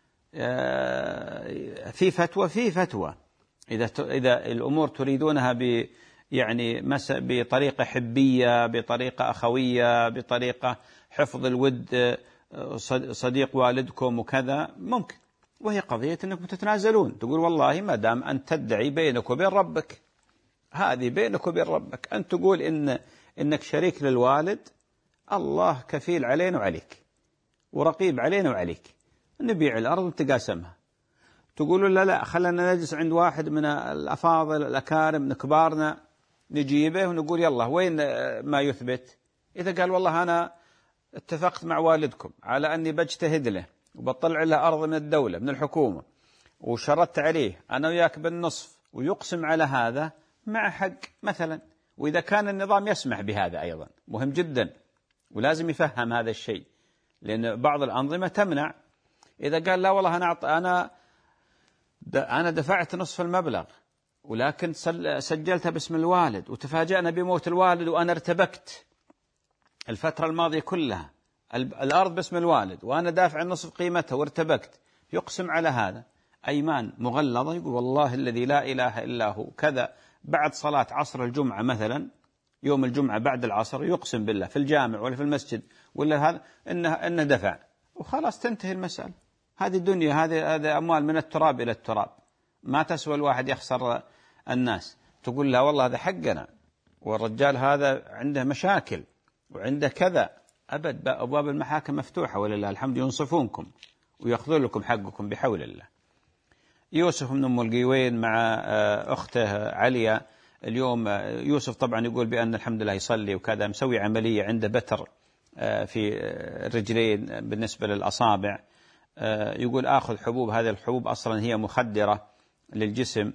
في فتوى في فتوى إذا إذا الأمور تريدونها ب يعني بطريقة حبية، بطريقة أخوية، بطريقة حفظ الود، صديق والدكم وكذا، ممكن. وهي قضية أنكم تتنازلون، تقول والله ما دام أن تدعي بينك وبين ربك هذه بينك وبين ربك. أن تقول إن إنك شريك للوالد، الله كفيل علينا وعليك ورقيب علينا وعليك. نبيع الأرض ونتقاسمها. تقولوا لا لا خلنا نجلس عند واحد من الأفاضل الأكارم من كبارنا نجيبه ونقول يلا وين ما يثبت. إذا قال والله أنا اتفقت مع والدكم على أني بجتهد له وبطلع له أرض من الدولة من الحكومة وشرطت عليه أنا وياك بالنصف ويقسم على هذا، مع حق مثلا. وإذا كان النظام يسمح بهذا أيضا مهم جدا، ولازم يفهم هذا الشيء، لأن بعض الأنظمة تمنع. إذا قال لا والله أنا أنا أنا دفعت نصف المبلغ ولكن سجلتها باسم الوالد وتفاجأنا بموت الوالد وأنا ارتبكت الفترة الماضية كلها، الأرض باسم الوالد وأنا دافع نصف قيمتها وارتبكت، يقسم على هذا أيمان مغلظة. يقول والله الذي لا إله إلا هو كذا، بعد صلاة عصر الجمعة مثلا، يوم الجمعة بعد العصر، يقسم بالله في الجامع ولا في المسجد ولا هذا إنه إنه دفع، وخلاص تنتهي المسألة. هذه الدنيا، هذه هذه أموال من التراب إلى التراب، ما تسوى الواحد يخسر الناس. تقول لا والله هذا حقنا والرجال هذا عنده مشاكل وعنده كذا، أبد. أبواب المحاكم مفتوحة ولله الحمد، ينصفونكم ويأخذون لكم حقكم بحول الله. يوسف من أم القيوين مع أخته عليا اليوم. يوسف طبعا يقول بأن الحمد لله يصلي وكذا، مسوي عملية عنده بتر في الرجلين بالنسبة للأصابع. يقول آخذ حبوب، هذه الحبوب أصلا هي مخدرة للجسم.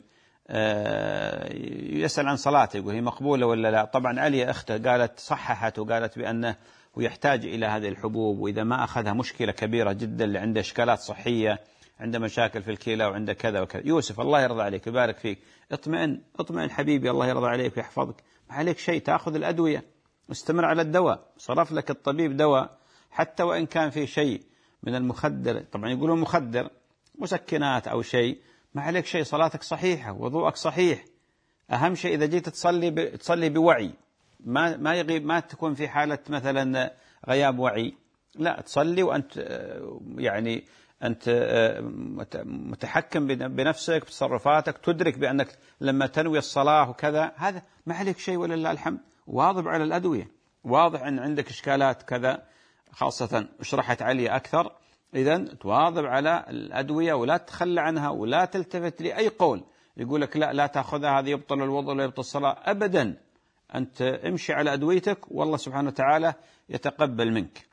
يسأل عن صلاته، يقول هي مقبولة ولا لا. طبعا عليا أخته قالت صححت وقالت بأنه يحتاج إلى هذه الحبوب، وإذا ما أخذها مشكلة كبيرة جدا، اللي عنده إشكالات صحية، عنده مشاكل في الكلى وعنده كذا وكذا. يوسف الله يرضى عليك ويبارك فيك، اطمئن اطمئن حبيبي، الله يرضى عليك ويحفظك. ما عليك شيء، تأخذ الأدوية واستمر على الدواء. صرف لك الطبيب دواء حتى وإن كان في شيء من المخدر، طبعا يقولون مخدر، مسكنات أو شيء، ما عليك شيء، صلاتك صحيحة وضوءك صحيح. أهم شيء إذا جيت تصلي ب... تصلي بوعي، ما ما يغيب، ما تكون في حالة مثلا غياب وعي، لا تصلي وأنت يعني أنت متحكم بنفسك بتصرفاتك، تدرك بأنك لما تنوي الصلاة وكذا، هذا ما عليك شيء ولله الحمد. واظب على الأدوية، واضح أن عندك إشكالات كذا، خاصة شرحت علي أكثر. إذن تواظب على الأدوية ولا تتخلى عنها ولا تلتفت لأي قول يقول لك لا لا تأخذها هذه يبطل الوضوء ولا يبطل الصلاة، أبدا. أنت امشي على أدويتك والله سبحانه وتعالى يتقبل منك.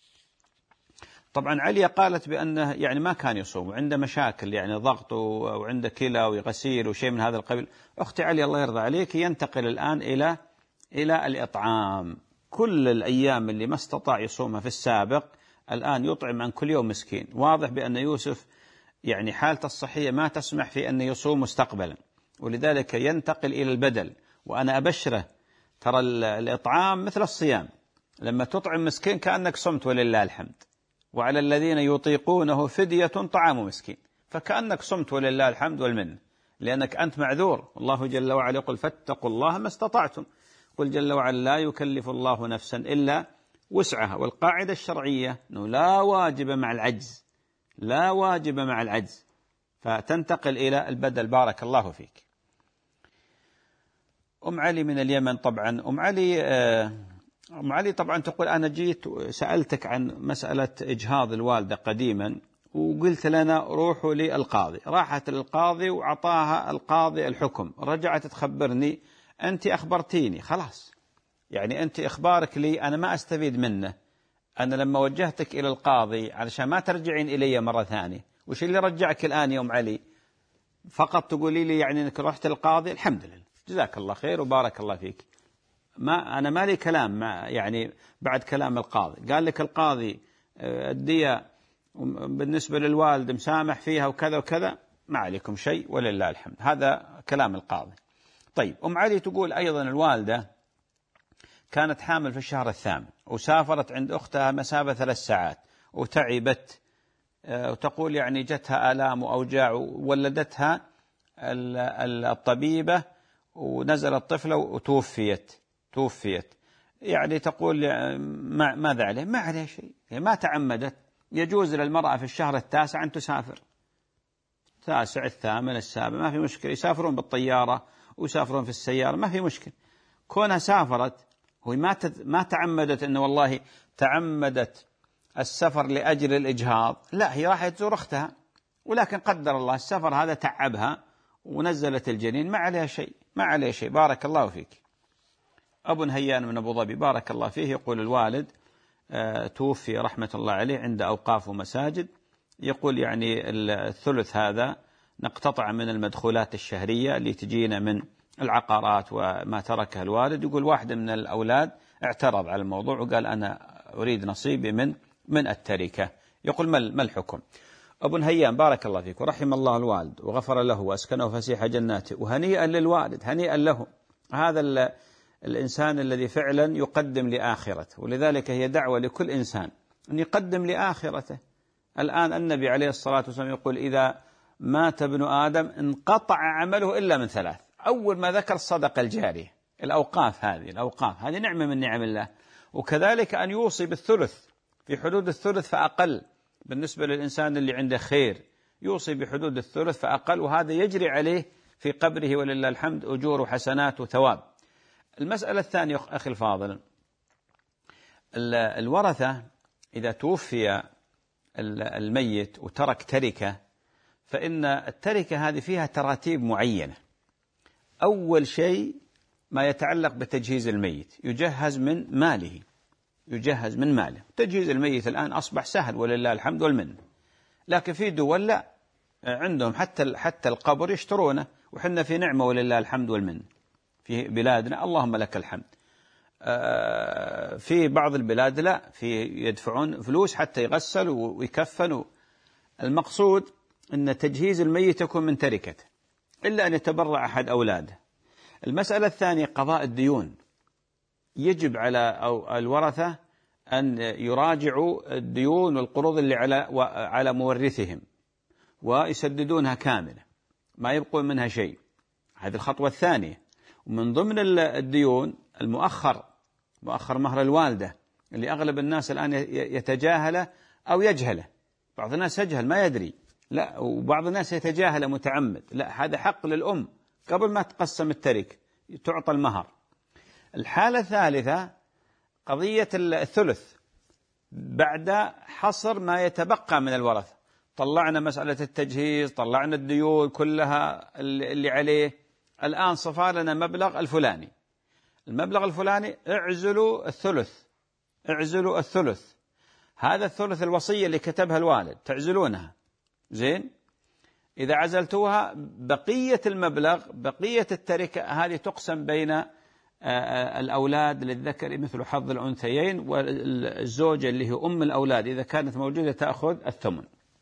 طبعا عليا قالت بأنه يعني ما كان يصوم وعنده مشاكل، يعني ضغط وعنده كلى وغسيل وشيء من هذا القبيل. أختي عليا الله يرضى عليك ينتقل الآن إلى إلى الإطعام. كل الأيام اللي ما استطاع يصومها في السابق الآن يطعم عن كل يوم مسكين. واضح بأن يوسف يعني حالته الصحية ما تسمح في أن يصوم مستقبلا، ولذلك ينتقل إلى البدل. وأنا أبشره، ترى الإطعام مثل الصيام، لما تطعم مسكين كأنك صمت ولله الحمد. وعلى الذين يطيقونه فدية طعام مسكين، فكأنك صمت ولله الحمد والمن، لأنك أنت معذور. الله جل وعلا يقول فاتقوا الله ما استطعتم. قل جل وعلا لا يكلف الله نفسا إلا وسعها. والقاعدة الشرعية أنه لا واجب مع العجز، لا واجب مع العجز، فتنتقل إلى البدل. بارك الله فيك. أم علي من اليمن. طبعا أم علي أم علي طبعا تقول أنا جيت سألتك عن مسألة إجهاض الوالدة قديما، وقلت لنا روحوا للقاضي. راحت للقاضي وعطاها القاضي الحكم، رجعت تخبرني أنت أخبرتيني، خلاص يعني أنت إخبارك لي أنا ما أستفيد منه. أنا لما وجهتك إلى القاضي علشان ما ترجعين إلي مرة ثانية، وش اللي رجعك الآن يا أم علي؟ فقط تقولي لي يعني أنك رحت القاضي. الحمد لله، جزاك الله خير وبارك الله فيك. ما أنا ما لي كلام ما يعني بعد كلام القاضي. قال لك القاضي الدية بالنسبة للوالد مسامح فيها وكذا وكذا، ما عليكم شيء ولله الحمد. هذا كلام القاضي. طيب أم علي تقول أيضا الوالدة كانت حامل في الشهر الثامن، وسافرت عند أختها مسافة ثلاث ساعات وتعبت، وتقول يعني جتها آلام وأوجاع، وولدتها الطبيبة ونزل الطفلة وتوفيت توفيت يعني تقول ماذا عليه؟ ما عليه شيء، ما تعمدت. يجوز للمرأة في الشهر التاسع أن تسافر، التاسع الثامن السابع ما في مشكلة، يسافرون بالطيارة ويسافرون في السيارة ما في مشكلة. كونها سافرت هو ما ما تعمدت أنه والله تعمدت السفر لأجل الإجهاض، لا، هي راح تزور أختها، ولكن قدر الله السفر هذا تعبها ونزلت الجنين، ما عليها شيء، ما عليها شيء. بارك الله فيك. أبو هيان من أبو ظبي بارك الله فيه يقول الوالد آه توفي رحمة الله عليه عند أوقاف ومساجد، يقول يعني الثلث هذا نقتطع من المدخولات الشهرية اللي تجينا من العقارات وما تركها الوالد. يقول واحد من الأولاد اعترض على الموضوع وقال أنا أريد نصيبي من من التركة. يقول ما الحكم؟ أبو هيان بارك الله فيك ورحم الله الوالد وغفر له وأسكنه فسيح جناته، وهنيئا للوالد، هنيئا له. هذا الإنسان الذي فعلا يقدم لآخرته، ولذلك هي دعوة لكل إنسان أن يقدم لآخرته. الآن النبي عليه الصلاة والسلام يقول إذا مات ابن آدم انقطع عمله إلا من ثلاث. أول ما ذكر الصدقة الجارية، الأوقاف، هذه الأوقاف هذه نعمة من نعم الله. وكذلك أن يوصي بالثلث، في حدود الثلث فأقل، بالنسبة للإنسان اللي عنده خير يوصي بحدود الثلث فأقل، وهذا يجري عليه في قبره ولله الحمد أجور وحسنات وثواب. المسألة الثانية أخي الفاضل، الورثة إذا توفي الميت وترك تركة، فإن التركة هذه فيها تراتيب معينة. أول شيء ما يتعلق بتجهيز الميت، يجهز من ماله، يجهز من ماله. تجهيز الميت الآن أصبح سهل ولله الحمد والمن، لكن في دول لا، عندهم حتى حتى القبر يشترونه، وحنا في نعمة ولله الحمد والمن في بلادنا، اللهم لك الحمد. في بعض البلاد لا، في يدفعون فلوس حتى يغسل ويكفن. المقصود أن تجهيز الميت يكون من تركته إلا أن يتبرع أحد أولاده. المسألة الثانية قضاء الديون، يجب على الورثة أن يراجعوا الديون والقروض اللي على على مورثهم ويسددونها كاملة، ما يبقون منها شيء. هذه الخطوة الثانية. ومن ضمن الديون المؤخر، مؤخر مهر الوالدة، اللي أغلب الناس الآن يتجاهله أو يجهله. بعض الناس يجهل ما يدري، لا، وبعض الناس يتجاهل متعمد، لا، هذا حق للأم قبل ما تقسم الترك تعطى المهر. الحالة الثالثة قضية الثلث بعد حصر ما يتبقى من الورثة. طلعنا مسألة التجهيز، طلعنا الديون كلها اللي عليه، الآن صفى لنا مبلغ الفلاني، المبلغ الفلاني اعزلوا الثلث، اعزلوا الثلث. هذا الثلث الوصية اللي كتبها الوالد تعزلونها، زين؟ إذا عزلتوها بقية المبلغ، بقية التركة هذه تقسم بين الأولاد للذكر مثل حظ الأنثيين، والزوجة اللي هي أم الأولاد إذا كانت موجودة تأخذ الثمن.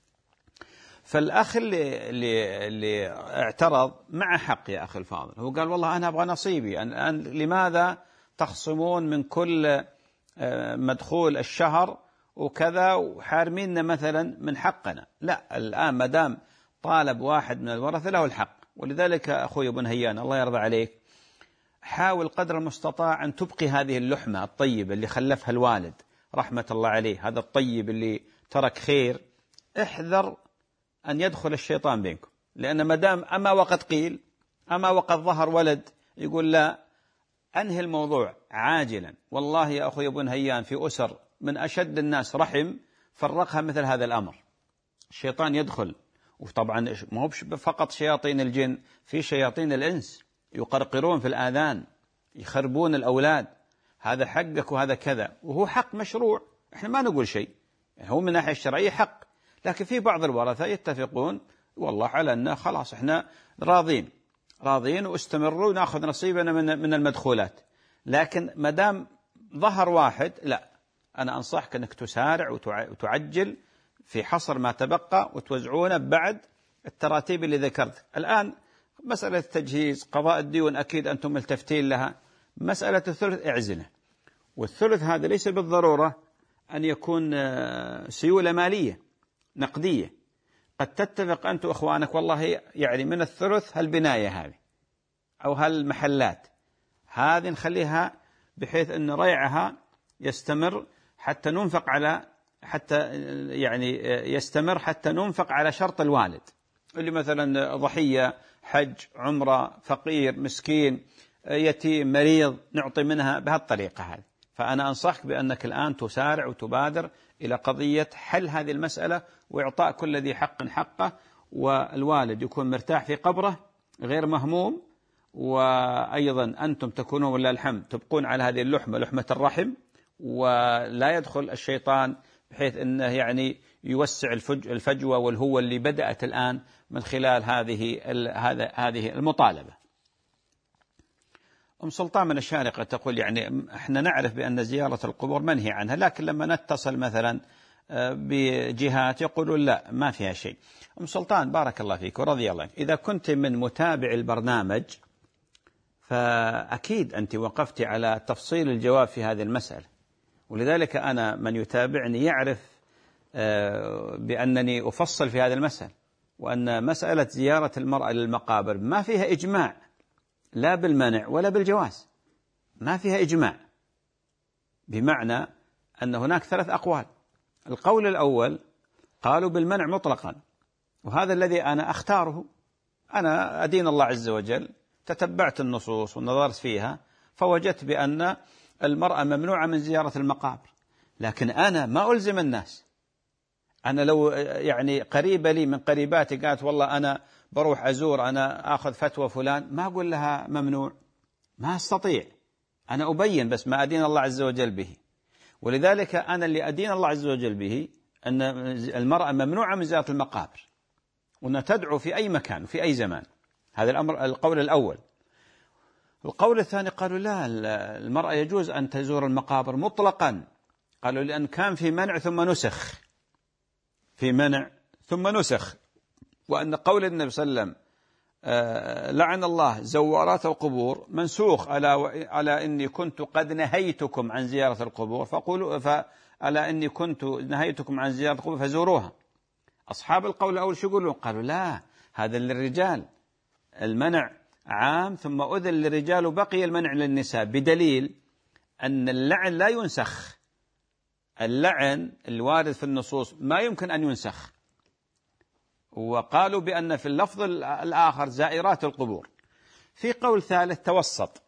فالأخ اللي, اللي, اللي اعترض مع حق يا أخي الفاضل، هو قال والله أنا أبغى نصيبي، أن أن لماذا تخصمون من كل مدخول الشهر وكذا وحارميننا مثلا من حقنا؟ لا، الآن ما دام طالب واحد من الورثة له الحق. ولذلك أخوي ابن هيان الله يرضى عليك، حاول قدر المستطاع أن تبقي هذه اللحمة الطيبة اللي خلفها الوالد رحمة الله عليه، هذا الطيب اللي ترك خير. احذر أن يدخل الشيطان بينكم، لأن ما دام أما وقد قيل أما وقد ظهر ولد يقول لا، أنهي الموضوع عاجلا. والله يا أخوي ابن هيان في أسر من أشد الناس رحم فرقها مثل هذا الأمر، الشيطان يدخل. وطبعا ما هو فقط شياطين الجن، في شياطين الإنس يقرقرون في الآذان، يخربون الأولاد، هذا حقك وهذا كذا، وهو حق مشروع، احنا ما نقول شيء، هو من ناحية الشرعية حق. لكن في بعض الورثة يتفقون والله على أنه خلاص احنا راضين راضين واستمروا ناخذ نصيبنا من من المدخولات. لكن ما دام ظهر واحد، لا، أنا أنصحك أنك تسارع وتعجل في حصر ما تبقى وتوزعونه بعد التراتيب اللي ذكرت. الآن مسألة التجهيز، قضاء الديون أكيد أنتم ملتفتين لها، مسألة الثلث اعزله. والثلث هذا ليس بالضرورة أن يكون سيولة مالية نقدية، قد تتفق أنت وأخوانك والله يعني من الثلث هالبناية هذه أو هالمحلات هذه نخليها بحيث أن ريعها يستمر حتى ننفق على حتى يعني يستمر حتى ننفق على شرط الوالد اللي مثلا ضحية حج، عمرة، فقير، مسكين، يتيم، مريض، نعطي منها بهالطريقة هذه. فأنا أنصحك بأنك الآن تسارع وتبادر إلى قضية حل هذه المسألة وإعطاء كل ذي حق حقه، والوالد يكون مرتاح في قبره غير مهموم، وأيضا أنتم تكونون ولله الحمد تبقون على هذه اللحمة، لحمة الرحم، ولا يدخل الشيطان بحيث أنه يعني يوسع الفجوة والهوة اللي بدأت الآن من خلال هذه هذه المطالبة. أم سلطان من الشارقة تقول يعني احنا نعرف بأن زيارة القبور منهي عنها، لكن لما نتصل مثلا بجهات يقولون لا ما فيها شيء. أم سلطان بارك الله فيك ورضي الله عنك، إذا كنت من متابع البرنامج فأكيد أنت وقفت على تفصيل الجواب في هذه المسألة، ولذلك أنا من يتابعني يعرف بأنني أفصل في هذه المسألة، وأن مسألة زيارة المرأة للمقابر ما فيها إجماع لا بالمنع ولا بالجواز، ما فيها إجماع، بمعنى أن هناك ثلاث أقوال. القول الأول قالوا بالمنع مطلقا، وهذا الذي أنا أختاره. أنا أدين الله عز وجل، تتبعت النصوص ونظرت فيها فوجدت بأن المرأة ممنوعة من زيارة المقابر، لكن أنا ما ألزم الناس. أنا لو يعني قريبة لي من قريباتي قالت والله أنا بروح أزور، أنا أخذ فتوى فلان، ما أقول لها ممنوع، ما أستطيع، أنا أبين بس ما أدين الله عز وجل به. ولذلك أنا اللي أدين الله عز وجل به أن المرأة ممنوعة من زيارة المقابر، وأنها تدعو في أي مكان وفي أي زمان. هذا الأمر القول الأول. القول الثاني قالوا لا، المرأة يجوز أن تزور المقابر مطلقا، قالوا لأن كان في منع ثم نسخ، في منع ثم نسخ، وأن قول النبي صلى الله عليه وسلم لعن الله زوارات القبور منسوخ على على إني كنت قد نهيتكم عن زيارة القبور فقولوا فعلى إني كنت نهيتكم عن زيارة القبور فزوروها. أصحاب القول الأول شو يقولون؟ قالوا لا، هذا للرجال، المنع عام ثم أذن للرجال وبقي المنع للنساء، بدليل أن اللعن لا ينسخ، اللعن الوارد في النصوص ما يمكن أن ينسخ. وقالوا بأن في اللفظ الآخر زائرات القبور. في قول ثالث توسط،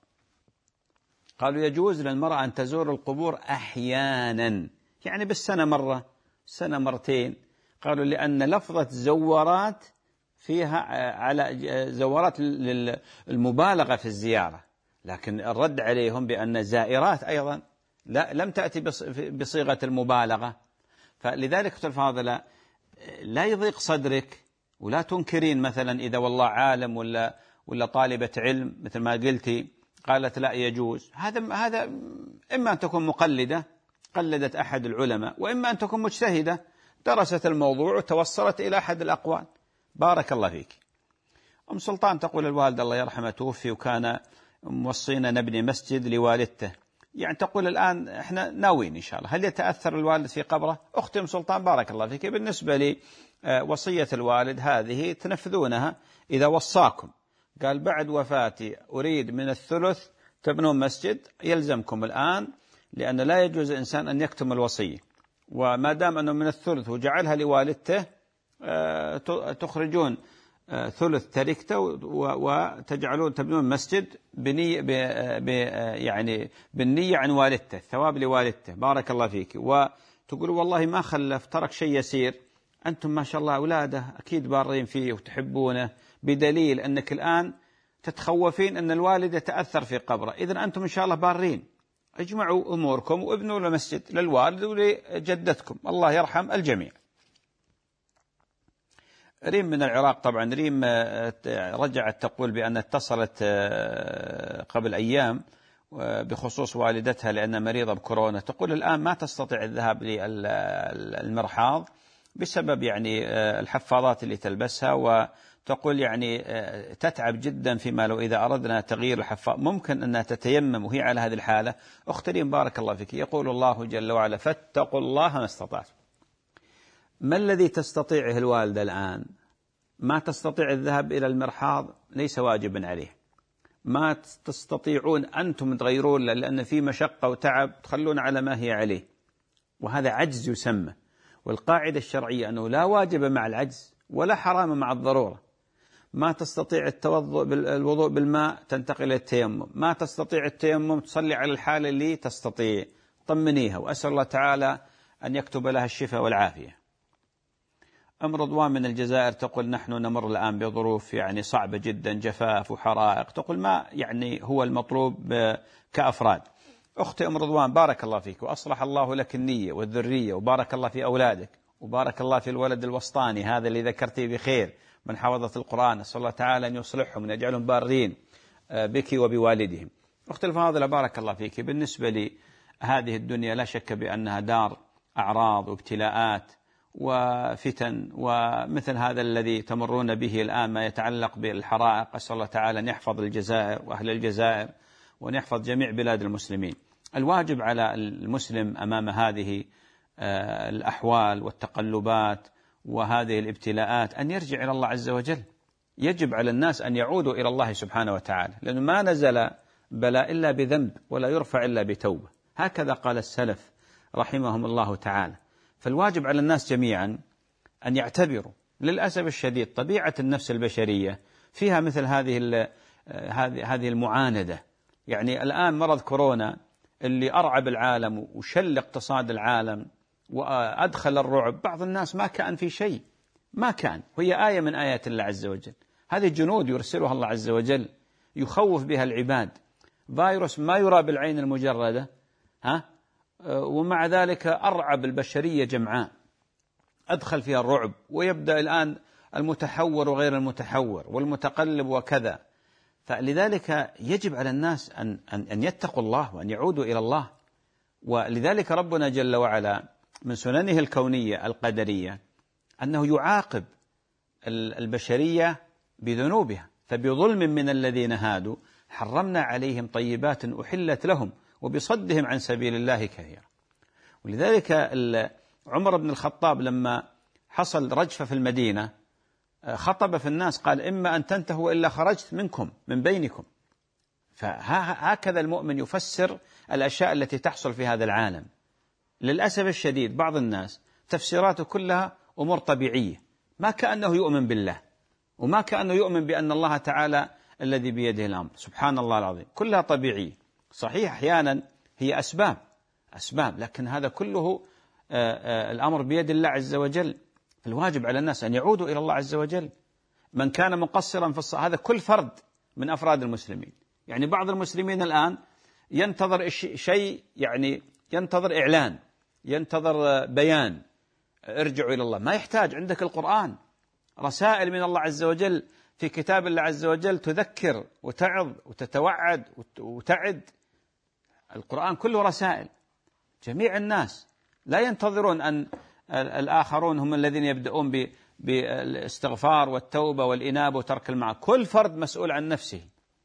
قالوا يجوز للمرأة أن تزور القبور أحيانا، يعني بالسنة مرة، سنة مرتين. قالوا لأن لفظة زوارات فيها على زوارات للمبالغة في الزيارة، لكن الرد عليهم بأن زائرات أيضا لا لم تأتي بصيغة المبالغة. فلذلك أختي الفاضلة لا يضيق صدرك ولا تنكرين مثلا إذا والله عالم ولا ولا طالبة علم مثل ما قلتي قالت لا يجوز، هذا هذا إما أن تكون مقلدة قلدت أحد العلماء، وإما أن تكون مجتهدة درست الموضوع وتوصلت إلى أحد الأقوال. بارك الله فيك. أم سلطان تقول الوالد الله يرحمه توفي وكان موصينا نبني مسجد لوالدته، يعني تقول الآن إحنا ناويين إن شاء الله، هل يتأثر الوالد في قبره؟ أختي أم سلطان بارك الله فيك، بالنسبة لي وصية الوالد هذه تنفذونها إذا وصاكم، قال بعد وفاتي أريد من الثلث تبنون مسجد، يلزمكم الآن، لأن لا يجوز الإنسان أن يكتم الوصية، وما دام أنه من الثلث وجعلها لوالدته تخرجون ثلث تركته وتجعلون تبنون مسجد بنية يعني بالنية عن والدته، الثواب لوالدته. بارك الله فيك. وتقول والله ما خلف، ترك شيء يسير، أنتم ما شاء الله أولاده أكيد بارين فيه وتحبونه، بدليل أنك الآن تتخوفين أن الوالد يتأثر في قبره، إذن أنتم إن شاء الله بارين، اجمعوا أموركم وابنوا له مسجد للوالد ولجدتكم، الله يرحم الجميع. ريم من العراق، طبعا ريم رجعت تقول بأن اتصلت قبل أيام بخصوص والدتها لأنها مريضة بكورونا، تقول الآن ما تستطيع الذهاب للمرحاض بسبب يعني الحفاظات اللي تلبسها، وتقول يعني تتعب جدا فيما لو إذا أردنا تغيير الحفاظ ممكن أنها تتيمم وهي على هذه الحالة. أخت ريم بارك الله فيك، يقول الله جل وعلا فاتقوا الله ما استطعتم. ما الذي تستطيعه الوالدة الآن؟ ما تستطيع الذهاب إلى المرحاض ليس واجبا عليه، ما تستطيعون أنتم تغيرون لأن في مشقة وتعب تخلون على ما هي عليه، وهذا عجز يسمى. والقاعدة الشرعية أنه لا واجب مع العجز ولا حرام مع الضرورة، ما تستطيع التوضؤ بالوضوء بالماء تنتقل إلى التيمم، ما تستطيع التيمم تصلي على الحالة اللي تستطيع. طمنيها، وأسأل الله تعالى أن يكتب لها الشفاء والعافية. أم رضوان من الجزائر تقول نحن نمر الآن بظروف يعني صعبة جدا، جفاف وحرائق، تقول ما يعني هو المطلوب كأفراد. أختي أم رضوان بارك الله فيك، وأصلح الله لك النية والذرية، وبارك الله في أولادك، وبارك الله في الولد الوسطاني هذا اللي ذكرتي بخير من حفظة القرآن، أسأل الله تعالى أن يصلحهم وأن يجعلهم بارين بك وبوالدهم. أختي الفاضلة بارك الله فيك، بالنسبة لي هذه الدنيا لا شك بأنها دار أعراض وابتلاءات وفتن، ومثل هذا الذي تمرون به الآن ما يتعلق بالحرائق، أسأل الله تعالى أن يحفظ الجزائر وأهل الجزائر وأن يحفظ جميع بلاد المسلمين. الواجب على المسلم أمام هذه الأحوال والتقلبات وهذه الابتلاءات أن يرجع إلى الله عز وجل. يجب على الناس أن يعودوا إلى الله سبحانه وتعالى، لأنه ما نزل بلاء إلا بذنب ولا يرفع إلا بتوبة، هكذا قال السلف رحمهم الله تعالى. فالواجب على الناس جميعا أن يعتبروا. للأسف الشديد طبيعة النفس البشرية فيها مثل هذه هذه المعاندة. يعني الآن مرض كورونا اللي أرعب العالم وشل اقتصاد العالم وأدخل الرعب، بعض الناس ما كان في شيء، ما كان، وهي آية من آيات الله عز وجل. هذه جنود يرسلها الله عز وجل يخوف بها العباد، فيروس ما يرى بالعين المجردة، ها، ومع ذلك أرعب البشرية جمعاء، أدخل فيها الرعب، ويبدأ الآن المتحور وغير المتحور والمتقلب وكذا. فلذلك يجب على الناس أن, أن, أن يتقوا الله وأن يعودوا إلى الله. ولذلك ربنا جل وعلا من سننه الكونية القدرية أنه يعاقب البشرية بذنوبها. فبظلم من الذين هادوا حرمنا عليهم طيبات أحلت لهم وبصدهم عن سبيل الله كثيرا. ولذلك عمر بن الخطاب لما حصل رجفة في المدينة خطب في الناس قال إما أن تنتهوا إلا خرجت منكم من بينكم. فهكذا المؤمن يفسر الأشياء التي تحصل في هذا العالم. للأسف الشديد بعض الناس تفسيراته كلها أمور طبيعية، ما كأنه يؤمن بالله وما كأنه يؤمن بأن الله تعالى الذي بيده الأمر، سبحان الله العظيم، كلها طبيعية. صحيح أحيانا هي أسباب أسباب لكن هذا كله آآ آآ الأمر بيد الله عز وجل. الواجب على الناس أن يعودوا إلى الله عز وجل. من كان مقصرا في الصلاة، هذا كل فرد من أفراد المسلمين. يعني بعض المسلمين الآن ينتظر شيء، يعني ينتظر إعلان، ينتظر بيان، ارجعوا إلى الله. ما يحتاج، عندك القرآن، رسائل من الله عز وجل في كتاب الله عز وجل تذكر وتعظ وتتوعد وتعد. القرآن كله رسائل. جميع الناس لا ينتظرون أن الآخرون هم الذين يبدأون بالاستغفار والتوبة والإنابة وترك المعاصي. كل فرد مسؤول عن نفسه.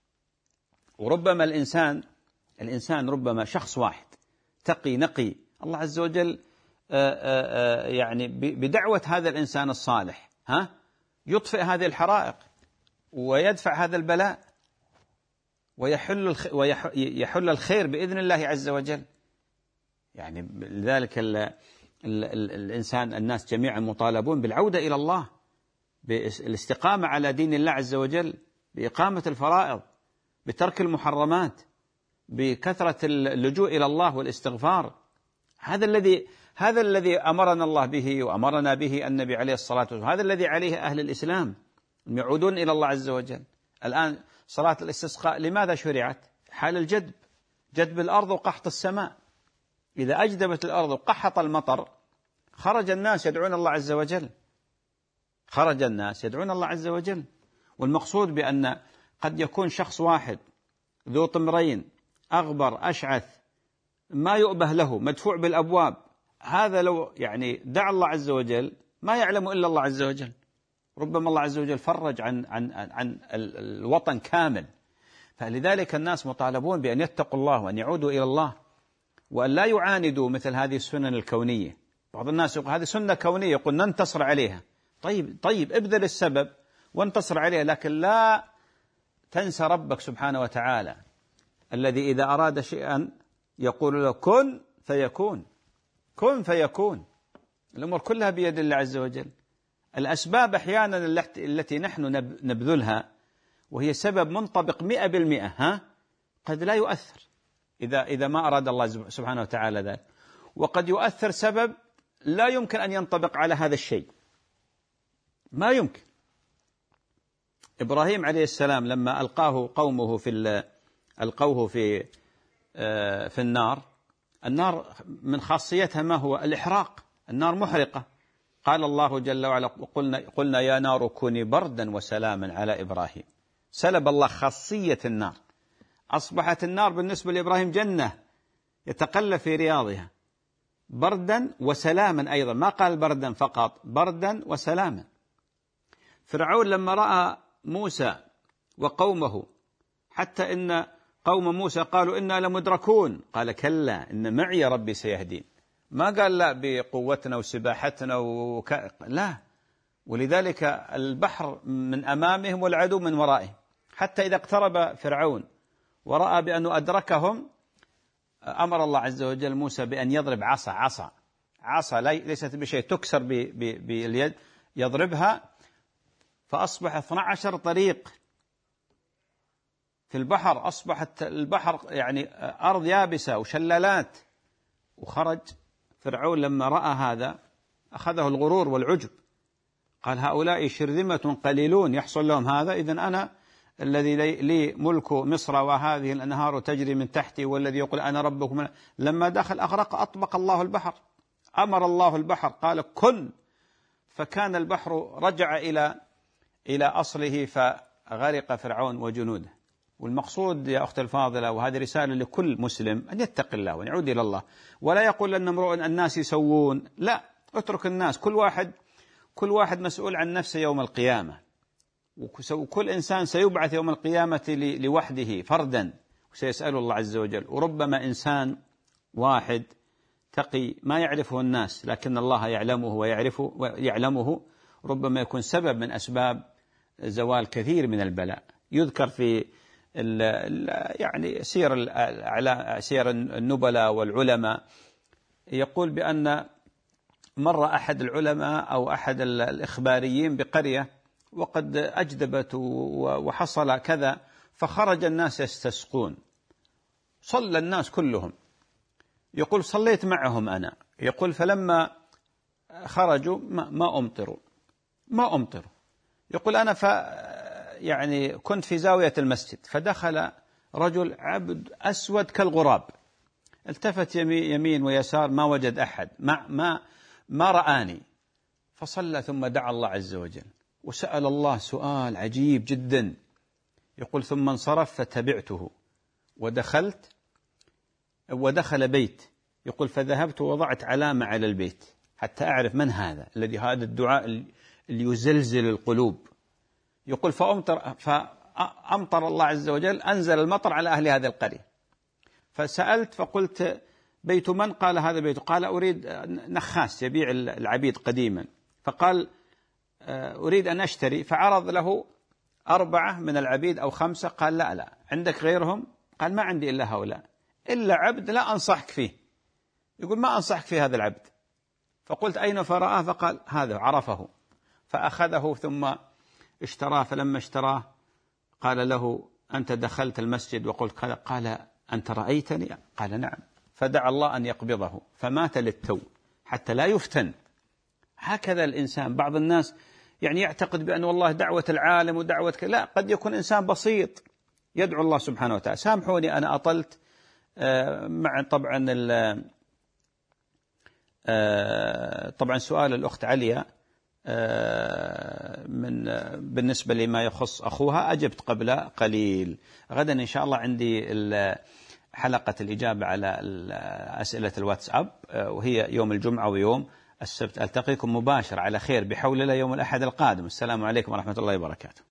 وربما الإنسان الإنسان ربما شخص واحد تقي نقي، الله عز وجل يعني بدعوة هذا الإنسان الصالح ها يطفئ هذه الحرائق ويدفع هذا البلاء ويحل ويحل الخير بإذن الله عز وجل. يعني لذلك ال ال ال الإنسان الناس جميعا مطالبون بالعودة إلى الله، بالاستقامة على دين الله عز وجل، بإقامة الفرائض، بترك المحرمات، بكثرة اللجوء إلى الله والاستغفار. هذا الذي هذا الذي أمرنا الله به وأمرنا به النبي عليه الصلاة والسلام، هذا الذي عليه أهل الإسلام يعودون إلى الله عز وجل. الآن صلاة الاستسقاء لماذا شرعت؟ حال الجدب، جدب الأرض وقحط السماء. إذا أجدبت الأرض وقحط المطر خرج الناس يدعون الله عز وجل، خرج الناس يدعون الله عز وجل. والمقصود بأن قد يكون شخص واحد ذو طمرين أغبر أشعث ما يؤبه له مدفوع بالأبواب، هذا لو يعني دعا الله عز وجل ما يعلم إلا الله عز وجل، ربما الله عز وجل فرج عن عن عن الوطن كامل. فلذلك الناس مطالبون بأن يتقوا الله وأن يعودوا إلى الله وأن لا يعاندوا مثل هذه السنن الكونية. بعض الناس يقول هذه سنة كونية، يقول ننتصر عليها. طيب طيب ابذل السبب وانتصر عليها، لكن لا تنسى ربك سبحانه وتعالى الذي إذا أراد شيئا يقول له كن فيكون، كن فيكون. الأمور كلها بيد الله عز وجل. الأسباب أحيانا التي نحن نبذلها وهي سبب منطبق مئة بالمئة ها قد لا يؤثر إذا إذا ما أراد الله سبحانه وتعالى ذلك، وقد يؤثر سبب لا يمكن أن ينطبق على هذا الشيء، ما يمكن. إبراهيم عليه السلام لما ألقاه قومه في ألقوه في في النار، النار من خاصيتها ما هو؟ الإحراق، النار محرقة. قال الله جل وعلا قلنا, قلنا يا نار كوني بردا وسلاما على إبراهيم. سلب الله خاصية النار، أصبحت النار بالنسبة لإبراهيم جنة يتقلب في رياضها، بردا وسلاما أيضا، ما قال بردا فقط، بردا وسلاما. فرعون لما رأى موسى وقومه، حتى إن قوم موسى قالوا إنا لمدركون، قال كلا إن معي ربي سيهدين. ما قال لا بقوتنا وسباحتنا وك... لا. ولذلك البحر من أمامهم والعدو من ورائهم، حتى إذا اقترب فرعون ورأى بأنه أدركهم أمر الله عز وجل موسى بأن يضرب عصا عصا عصا ليست بشيء، تكسر باليد، يضربها فأصبح اثنا عشر طريق في البحر، أصبحت البحر يعني أرض يابسة وشلالات. وخرج فرعون لما رأى هذا أخذه الغرور والعجب، قال هؤلاء شرذمة قليلون يحصل لهم هذا، إذن أنا الذي لي ملك مصر وهذه الأنهار تجري من تحتي والذي يقول أنا ربكم. لما دخل أغرق، أطبق الله البحر، أمر الله البحر قال كن، فكان البحر رجع إلى إلى أصله فغرق فرعون وجنوده. والمقصود يا أخت الفاضلة، وهذه رسالة لكل مسلم، أن يتقي الله وأن يعود إلى الله، ولا يقول أن امرؤ الناس يسوون، لا، اترك الناس، كل واحد كل واحد مسؤول عن نفسه يوم القيامة، وكل إنسان سيبعث يوم القيامة لوحده فردا وسيسأل الله عز وجل. وربما إنسان واحد تقي ما يعرفه الناس لكن الله يعلمه ويعرفه ويعلمه، ربما يكون سبب من أسباب زوال كثير من البلاء. يذكر في ال ال يعني سير سير النبلاء والعلماء، يقول بأن مر أحد العلماء أو أحد الإخباريين بقرية وقد أجدبت وحصل كذا، فخرج الناس يستسقون، صلى الناس كلهم، يقول صليت معهم أنا، يقول فلما خرجوا ما, ما أمطروا ما أمطروا يقول أنا ف يعني كنت في زاوية المسجد، فدخل رجل عبد أسود كالغراب، التفت يمين ويسار ما وجد أحد، ما, ما, ما رآني، فصلى ثم دعا الله عز وجل وسأل الله سؤال عجيب جدا. يقول ثم انصرف فتبعته ودخلت ودخل بيت، يقول فذهبت ووضعت علامة على البيت حتى أعرف من هذا الذي هذا الدعاء اللي يزلزل القلوب. يقول فأمطر, فأمطر الله عز وجل، أنزل المطر على أهل هذه القرية. فسألت فقلت بيت من؟ قال هذا بيت. قال أريد نخاس يبيع العبيد قديما، فقال أريد أن أشتري، فعرض له أربعة من العبيد أو خمسة، قال لا لا عندك غيرهم؟ قال ما عندي إلا هؤلاء، إلا عبد لا أنصحك فيه. يقول ما أنصحك في هذا العبد. فقلت أين؟ فرآه فقال هذا، عرفه فأخذه ثم اشتراه. فلما اشتراه قال له أنت دخلت المسجد وقلت كذا؟ قال أنت رأيتني؟ قال نعم. فدعا الله أن يقبضه فمات للتو حتى لا يفتن. هكذا الإنسان، بعض الناس يعني يعتقد بأن والله دعوة العالم ودعوة ك... لا، قد يكون إنسان بسيط يدعو الله سبحانه وتعالى. سامحوني أنا أطلت مع طبعا طبعا سؤال الأخت عليا من بالنسبة لما يخص أخوها أجبت قبل قليل. غدا إن شاء الله عندي حلقة الإجابة على أسئلة الواتساب، وهي يوم الجمعة ويوم السبت. ألتقيكم مباشر على خير بحول الله يوم الأحد القادم. السلام عليكم ورحمة الله وبركاته.